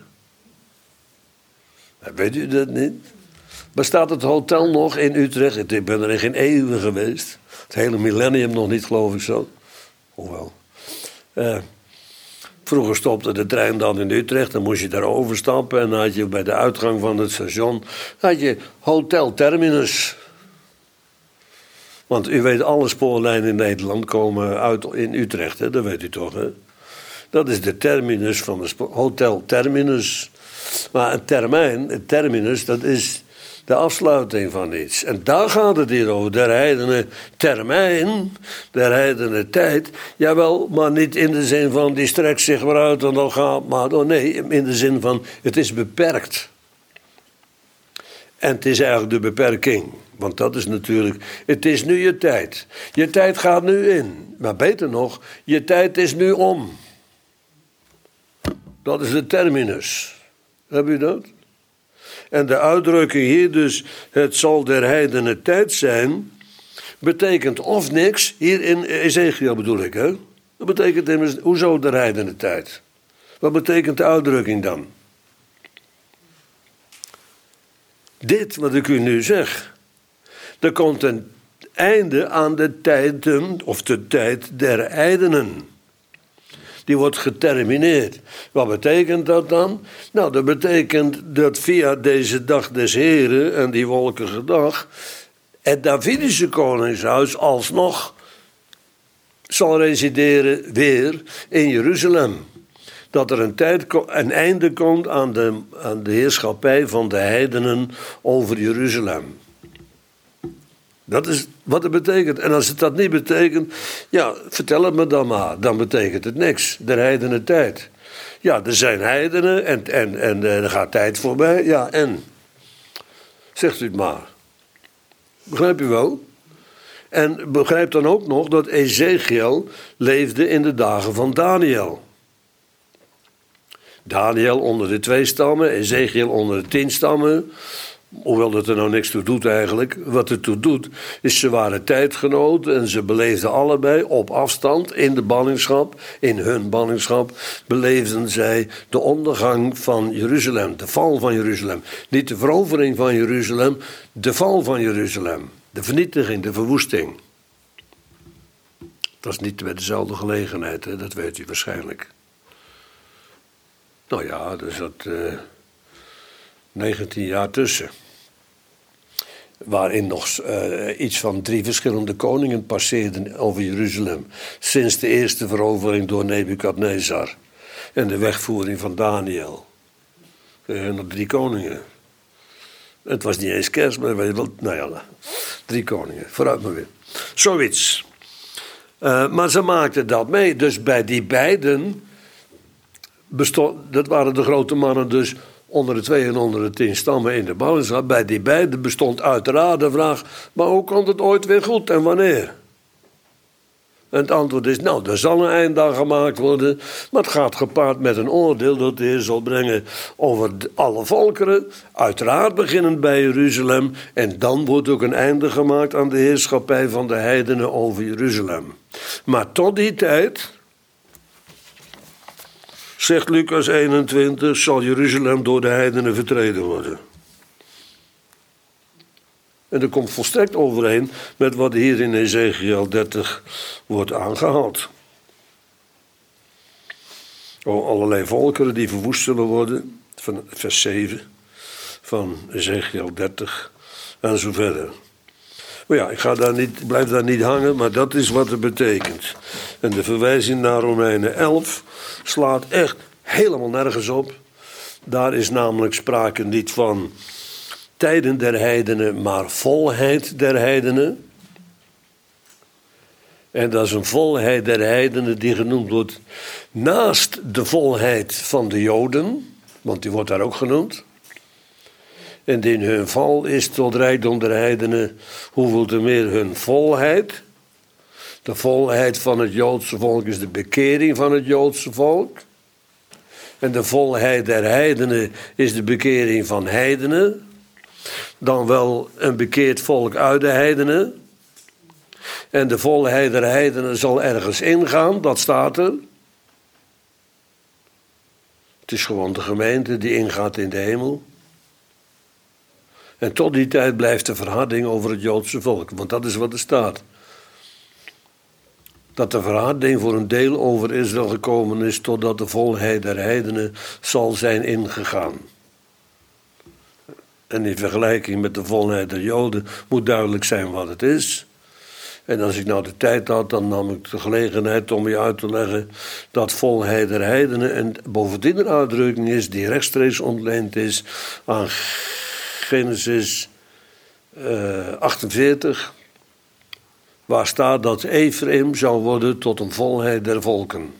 Weet u dat niet? Bestaat het hotel nog in Utrecht? Ik ben er in geen eeuwen geweest. Het hele millennium nog niet, geloof ik zo. Hoewel. Uh, vroeger stopte de trein dan in Utrecht. Dan moest je daar overstappen. En dan had je bij de uitgang van het station had je Hotel Terminus. Want u weet, alle spoorlijnen in Nederland komen uit in Utrecht. Hè? Dat weet u toch, hè? Dat is de terminus van de spoor. Hotel Terminus. Maar een termijn, een terminus, dat is de afsluiting van iets. En daar gaat het hier over. Der heidene termijn, der heidene tijd. Jawel, maar niet in de zin van die strekt zich weer uit en dan gaat. Maar oh nee, in de zin van het is beperkt. En het is eigenlijk de beperking. Want dat is natuurlijk, het is nu je tijd. Je tijd gaat nu in. Maar beter nog, je tijd is nu om. Dat is de terminus. Heb je dat? En de uitdrukking hier dus, het zal der heidenen tijd zijn, betekent of niks, hier in Ezekiel bedoel ik, hè? Dat betekent immers, hoezo de rijdende tijd? Wat betekent de uitdrukking dan? Dit wat ik u nu zeg. Er komt een einde aan de tijden, of de tijd der ijdenen. Die wordt getermineerd. Wat betekent dat dan? Nou, dat betekent dat via deze dag des Heren en die wolkige dag het Davidische koningshuis alsnog zal resideren weer in Jeruzalem. Dat er een, tijd, een einde komt aan de, aan de heerschappij van de heidenen over Jeruzalem. Dat is wat het betekent. En als het dat niet betekent, ja, vertel het me dan maar. Dan betekent het niks. De heidenen tijd. Ja, er zijn heidenen en, en, en er gaat tijd voorbij. Ja, en? Zegt u het maar. Begrijp u wel? En begrijp dan ook nog dat Ezechiel leefde in de dagen van Daniel. Daniel onder de twee stammen, Ezechiel onder de tien stammen. Hoewel dat er nou niks toe doet eigenlijk. Wat het toe doet, is ze waren tijdgenoten en ze beleefden allebei op afstand in de ballingschap. In hun ballingschap beleefden zij de ondergang van Jeruzalem, de val van Jeruzalem. Niet de verovering van Jeruzalem, de val van Jeruzalem. De vernietiging, de verwoesting. Dat is niet bij dezelfde gelegenheid, hè? Dat weet u waarschijnlijk. Nou ja, er zat uh, negentien jaar tussen. Waarin nog uh, iets van drie verschillende koningen passeerden over Jeruzalem. Sinds de eerste verovering door Nebukadnezar. En de wegvoering van Daniel. Uh, nog drie koningen. Het was niet eens kerst, maar weet je wel, nou ja, drie koningen. Vooruit maar weer. Zoiets. Uh, maar ze maakten dat mee. Dus bij die beiden bestond, dat waren de grote mannen dus onder de twee en onder de tien stammen in de ballingschap. Bij die beiden bestond uiteraard de vraag, maar hoe komt het ooit weer goed en wanneer? En het antwoord is, nou, er zal een einddag gemaakt worden, maar het gaat gepaard met een oordeel dat de Heer zal brengen over alle volkeren, uiteraard beginnend bij Jeruzalem, en dan wordt ook een einde gemaakt aan de heerschappij van de heidenen over Jeruzalem. Maar tot die tijd, zegt Lucas eenentwintig, zal Jeruzalem door de heidenen vertreden worden. En dat komt volstrekt overeen met wat hier in Ezechiel dertig wordt aangehaald. Oh, allerlei volkeren die verwoest zullen worden, van vers zeven van Ezechiel dertig en zo verder. Maar ja, ik ga daar niet, blijf daar niet hangen, maar dat is wat het betekent. En de verwijzing naar Romeinen elf slaat echt helemaal nergens op. Daar is namelijk sprake niet van tijden der heidenen, maar volheid der heidenen. En dat is een volheid der heidenen die genoemd wordt naast de volheid van de Joden, want die wordt daar ook genoemd. En in hun val is tot rijkdom der heidenen hoeveel te meer hun volheid. De volheid van het Joodse volk is de bekering van het Joodse volk. En de volheid der heidenen is de bekering van heidenen. Dan wel een bekeerd volk uit de heidenen. En de volheid der heidenen zal ergens ingaan, dat staat er. Het is gewoon de gemeente die ingaat in de hemel. En tot die tijd blijft de verharding over het Joodse volk, want dat is wat er staat. Dat de verharding voor een deel over Israël gekomen is, totdat de volheid der heidenen zal zijn ingegaan. En in vergelijking met de volheid der Joden moet duidelijk zijn wat het is. En als ik nou de tijd had, dan nam ik de gelegenheid om je uit te leggen dat volheid der heidenen en bovendien een uitdrukking is die rechtstreeks ontleend is aan Genesis uh, achtenveertig, waar staat dat Ephraim zou worden tot een volheid der volken.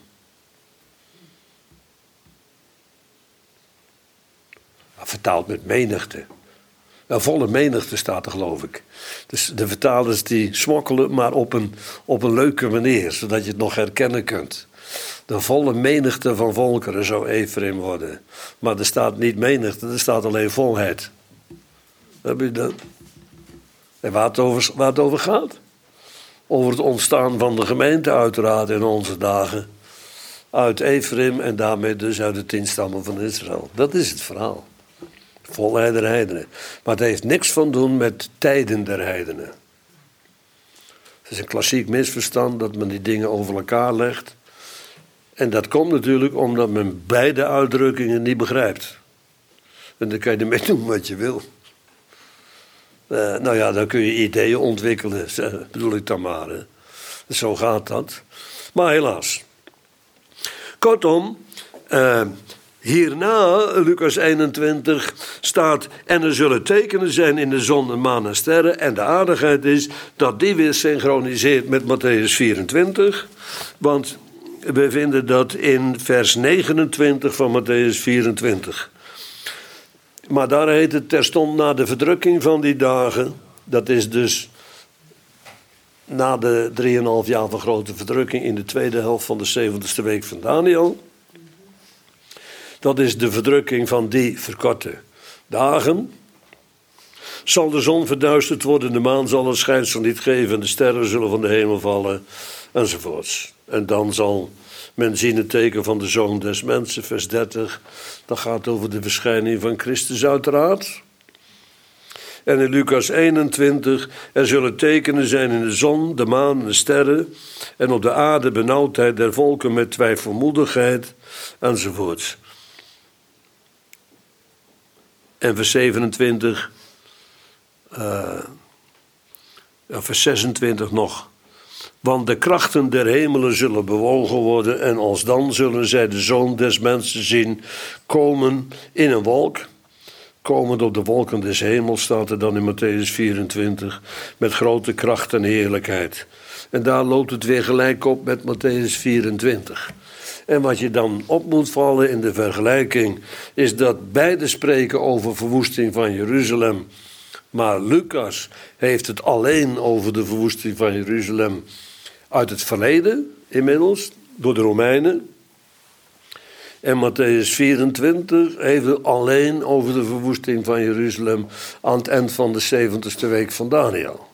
Vertaald met menigte. Een volle menigte staat er, geloof ik. Dus de vertalers die smokkelen, maar op een, op een leuke manier, zodat je het nog herkennen kunt. De volle menigte van volkeren zou Ephraim worden. Maar er staat niet menigte, er staat alleen volheid. Heb je dat? En waar het over, waar het over gaat? over het ontstaan van de gemeente uiteraard in onze dagen. Uit Ephraim en daarmee dus uit de tien stammen van Israël. Dat is het verhaal. Volheid der heidenen. Maar het heeft niks van doen met tijden der heidenen. Het is een klassiek misverstand dat men die dingen over elkaar legt. En dat komt natuurlijk omdat men beide uitdrukkingen niet begrijpt. En dan kan je ermee doen wat je wil. Uh, nou ja, dan kun je ideeën ontwikkelen, bedoel ik dan maar. Hè. Zo gaat dat. Maar helaas. Kortom, uh, hierna, Lucas eenentwintig, staat... en er zullen tekenen zijn in de zon, de maan en sterren. En de aardigheid is dat die weer synchroniseert met Mattheüs vierentwintig. Want we vinden dat in vers negenentwintig van Mattheüs vierentwintig. Maar daar heet het terstond na de verdrukking van die dagen. Dat is dus na de drieënhalf jaar van grote verdrukking in de tweede helft van de zeventigste week van Daniel. Dat is de verdrukking van die verkorte dagen. Zal de zon verduisterd worden, de maan zal een schijnsel niet geven, en de sterren zullen van de hemel vallen, enzovoorts. En dan zal men zien het teken van de Zoon des Mensen, vers dertig. Dat gaat over de verschijning van Christus uiteraard. En in Lucas eenentwintig, er zullen tekenen zijn in de zon, de maan en de sterren. En op de aarde benauwdheid der volken met twijfelmoedigheid, enzovoorts. En vers zevenentwintig, uh, ja, vers zesentwintig nog. Want de krachten der hemelen zullen bewogen worden, en alsdan zullen zij de Zoon des Mensen zien komen in een wolk. Komend op de wolken des hemels, staat er dan in Mattheüs vierentwintig, met grote kracht en heerlijkheid. En daar loopt het weer gelijk op met Mattheüs vierentwintig. En wat je dan op moet vallen in de vergelijking, is dat beide spreken over verwoesting van Jeruzalem. Maar Lucas heeft het alleen over de verwoesting van Jeruzalem uit het verleden, inmiddels, door de Romeinen. En Mattheüs vierentwintig heeft het alleen over de verwoesting van Jeruzalem aan het eind van de zeventigste week van Daniel.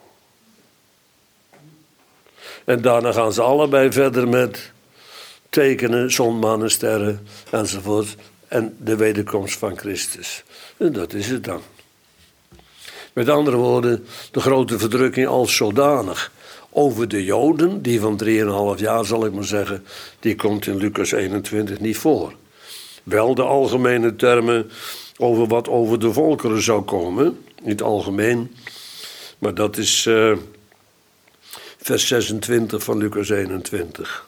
En daarna gaan ze allebei verder met tekenen, zon, maan en sterren, enzovoort. En de wederkomst van Christus. En dat is het dan. Met andere woorden, de grote verdrukking als zodanig over de Joden, die van drieënhalf jaar zal ik maar zeggen, die komt in Lucas eenentwintig niet voor. Wel de algemene termen over wat over de volkeren zou komen, niet algemeen, maar dat is uh, vers zesentwintig van Lucas eenentwintig.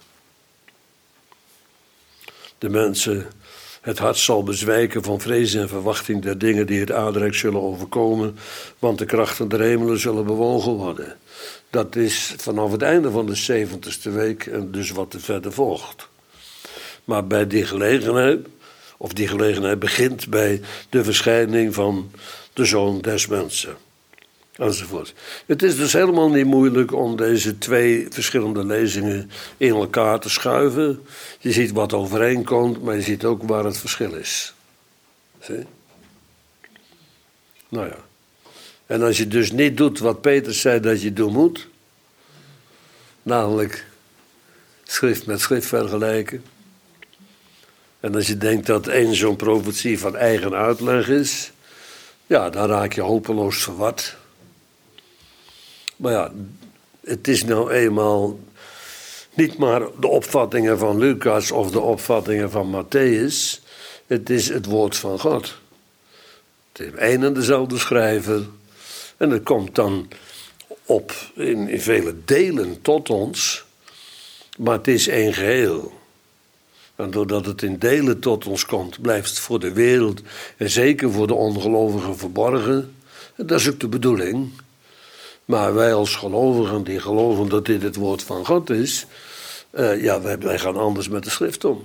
De mensen, het hart zal bezwijken van vrees en verwachting der dingen die het aardrijk zullen overkomen, want de krachten der hemelen zullen bewogen worden. Dat is vanaf het einde van de zeventigste week en dus wat er verder volgt. Maar bij die gelegenheid, of die gelegenheid begint bij de verschijning van de Zoon des Mensen. Enzovoort. Het is dus helemaal niet moeilijk om deze twee verschillende lezingen in elkaar te schuiven. Je ziet wat overeenkomt, maar je ziet ook waar het verschil is. Zie? Nou ja. En als je dus niet doet wat Petrus zei dat je doen moet, namelijk schrift met schrift vergelijken. En als je denkt dat één zo'n profetie van eigen uitleg is, ja, dan raak je hopeloos verward. Maar ja, het is nou eenmaal niet maar de opvattingen van Lucas of de opvattingen van Matthäus. Het is het woord van God. Het is één en dezelfde schrijver. En het komt dan op in, in vele delen tot ons. Maar het is één geheel. En doordat het in delen tot ons komt, blijft het voor de wereld en zeker voor de ongelovigen verborgen. En dat is ook de bedoeling. Maar wij als gelovigen die geloven dat dit het woord van God is, uh, ja, wij, wij gaan anders met de schrift om.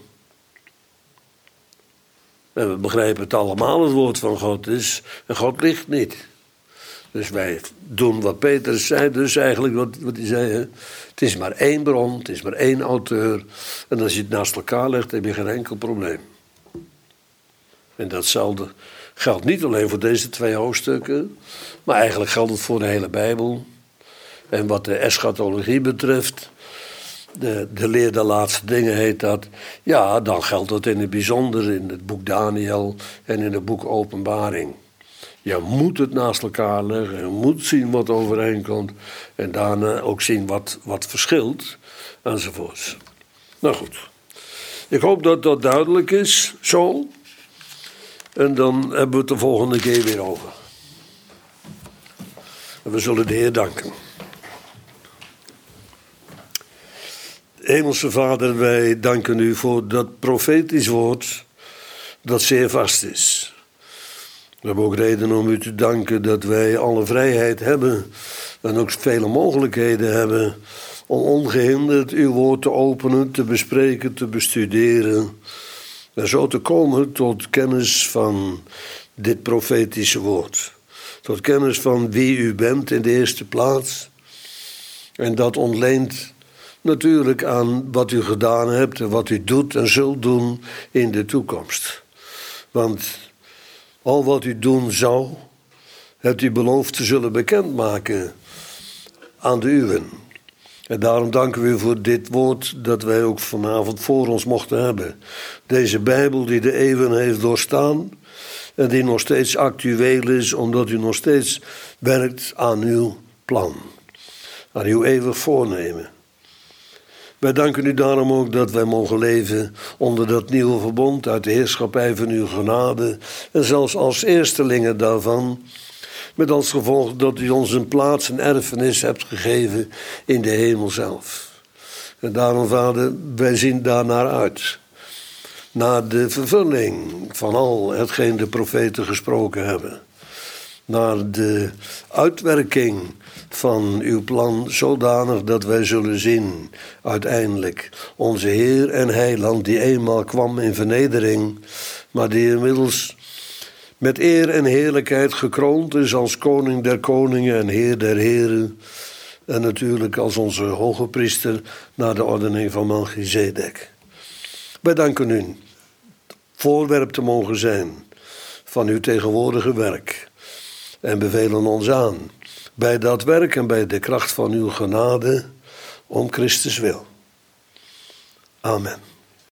En we begrijpen het allemaal het woord van God is en God ligt niet. Dus wij doen wat Petrus zei, dus eigenlijk wat, wat hij zei. Hè? Het is maar één bron, het is maar één auteur. En als je het naast elkaar legt, heb je geen enkel probleem. En datzelfde geldt niet alleen voor deze twee hoofdstukken, maar eigenlijk geldt het voor de hele Bijbel. En wat de eschatologie betreft, de, de leer der laatste dingen heet dat, ja, dan geldt dat in het bijzonder in het boek Daniel en in het boek Openbaring. Je moet het naast elkaar leggen, je moet zien wat overeenkomt en daarna ook zien wat, wat verschilt, enzovoorts. Nou goed, ik hoop dat dat duidelijk is, zo. En dan hebben we het de volgende keer weer over. En we zullen de Heer danken. Hemelse Vader, wij danken u voor dat profetisch woord dat zeer vast is. We hebben ook reden om u te danken dat wij alle vrijheid hebben en ook vele mogelijkheden hebben om ongehinderd uw woord te openen, te bespreken, te bestuderen en zo te komen tot kennis van dit profetische woord. Tot kennis van wie u bent in de eerste plaats. En dat ontleent natuurlijk aan wat u gedaan hebt en wat u doet en zult doen in de toekomst. Want al wat u doen zou, hebt u beloofd te zullen bekendmaken aan de uwen. En daarom danken we u voor dit woord dat wij ook vanavond voor ons mochten hebben. Deze Bijbel die de eeuwen heeft doorstaan en die nog steeds actueel is, omdat u nog steeds werkt aan uw plan. Aan uw eeuwig voornemen. Wij danken u daarom ook dat wij mogen leven onder dat nieuwe verbond uit de heerschappij van uw genade en zelfs als eerstelingen daarvan, met als gevolg dat u ons een plaats en erfenis hebt gegeven in de hemel zelf. En daarom, Vader, wij zien daarnaar uit. Naar de vervulling van al hetgeen de profeten gesproken hebben. Naar de uitwerking van uw plan zodanig dat wij zullen zien uiteindelijk onze Heer en Heiland die eenmaal kwam in vernedering, maar die inmiddels met eer en heerlijkheid gekroond is als koning der koningen en heer der heren en natuurlijk als onze hoge priester naar de ordening van Melchizedek. Wij danken u voorwerp te mogen zijn van uw tegenwoordige werk en bevelen ons aan bij dat werk en bij de kracht van uw genade om Christus wil. Amen.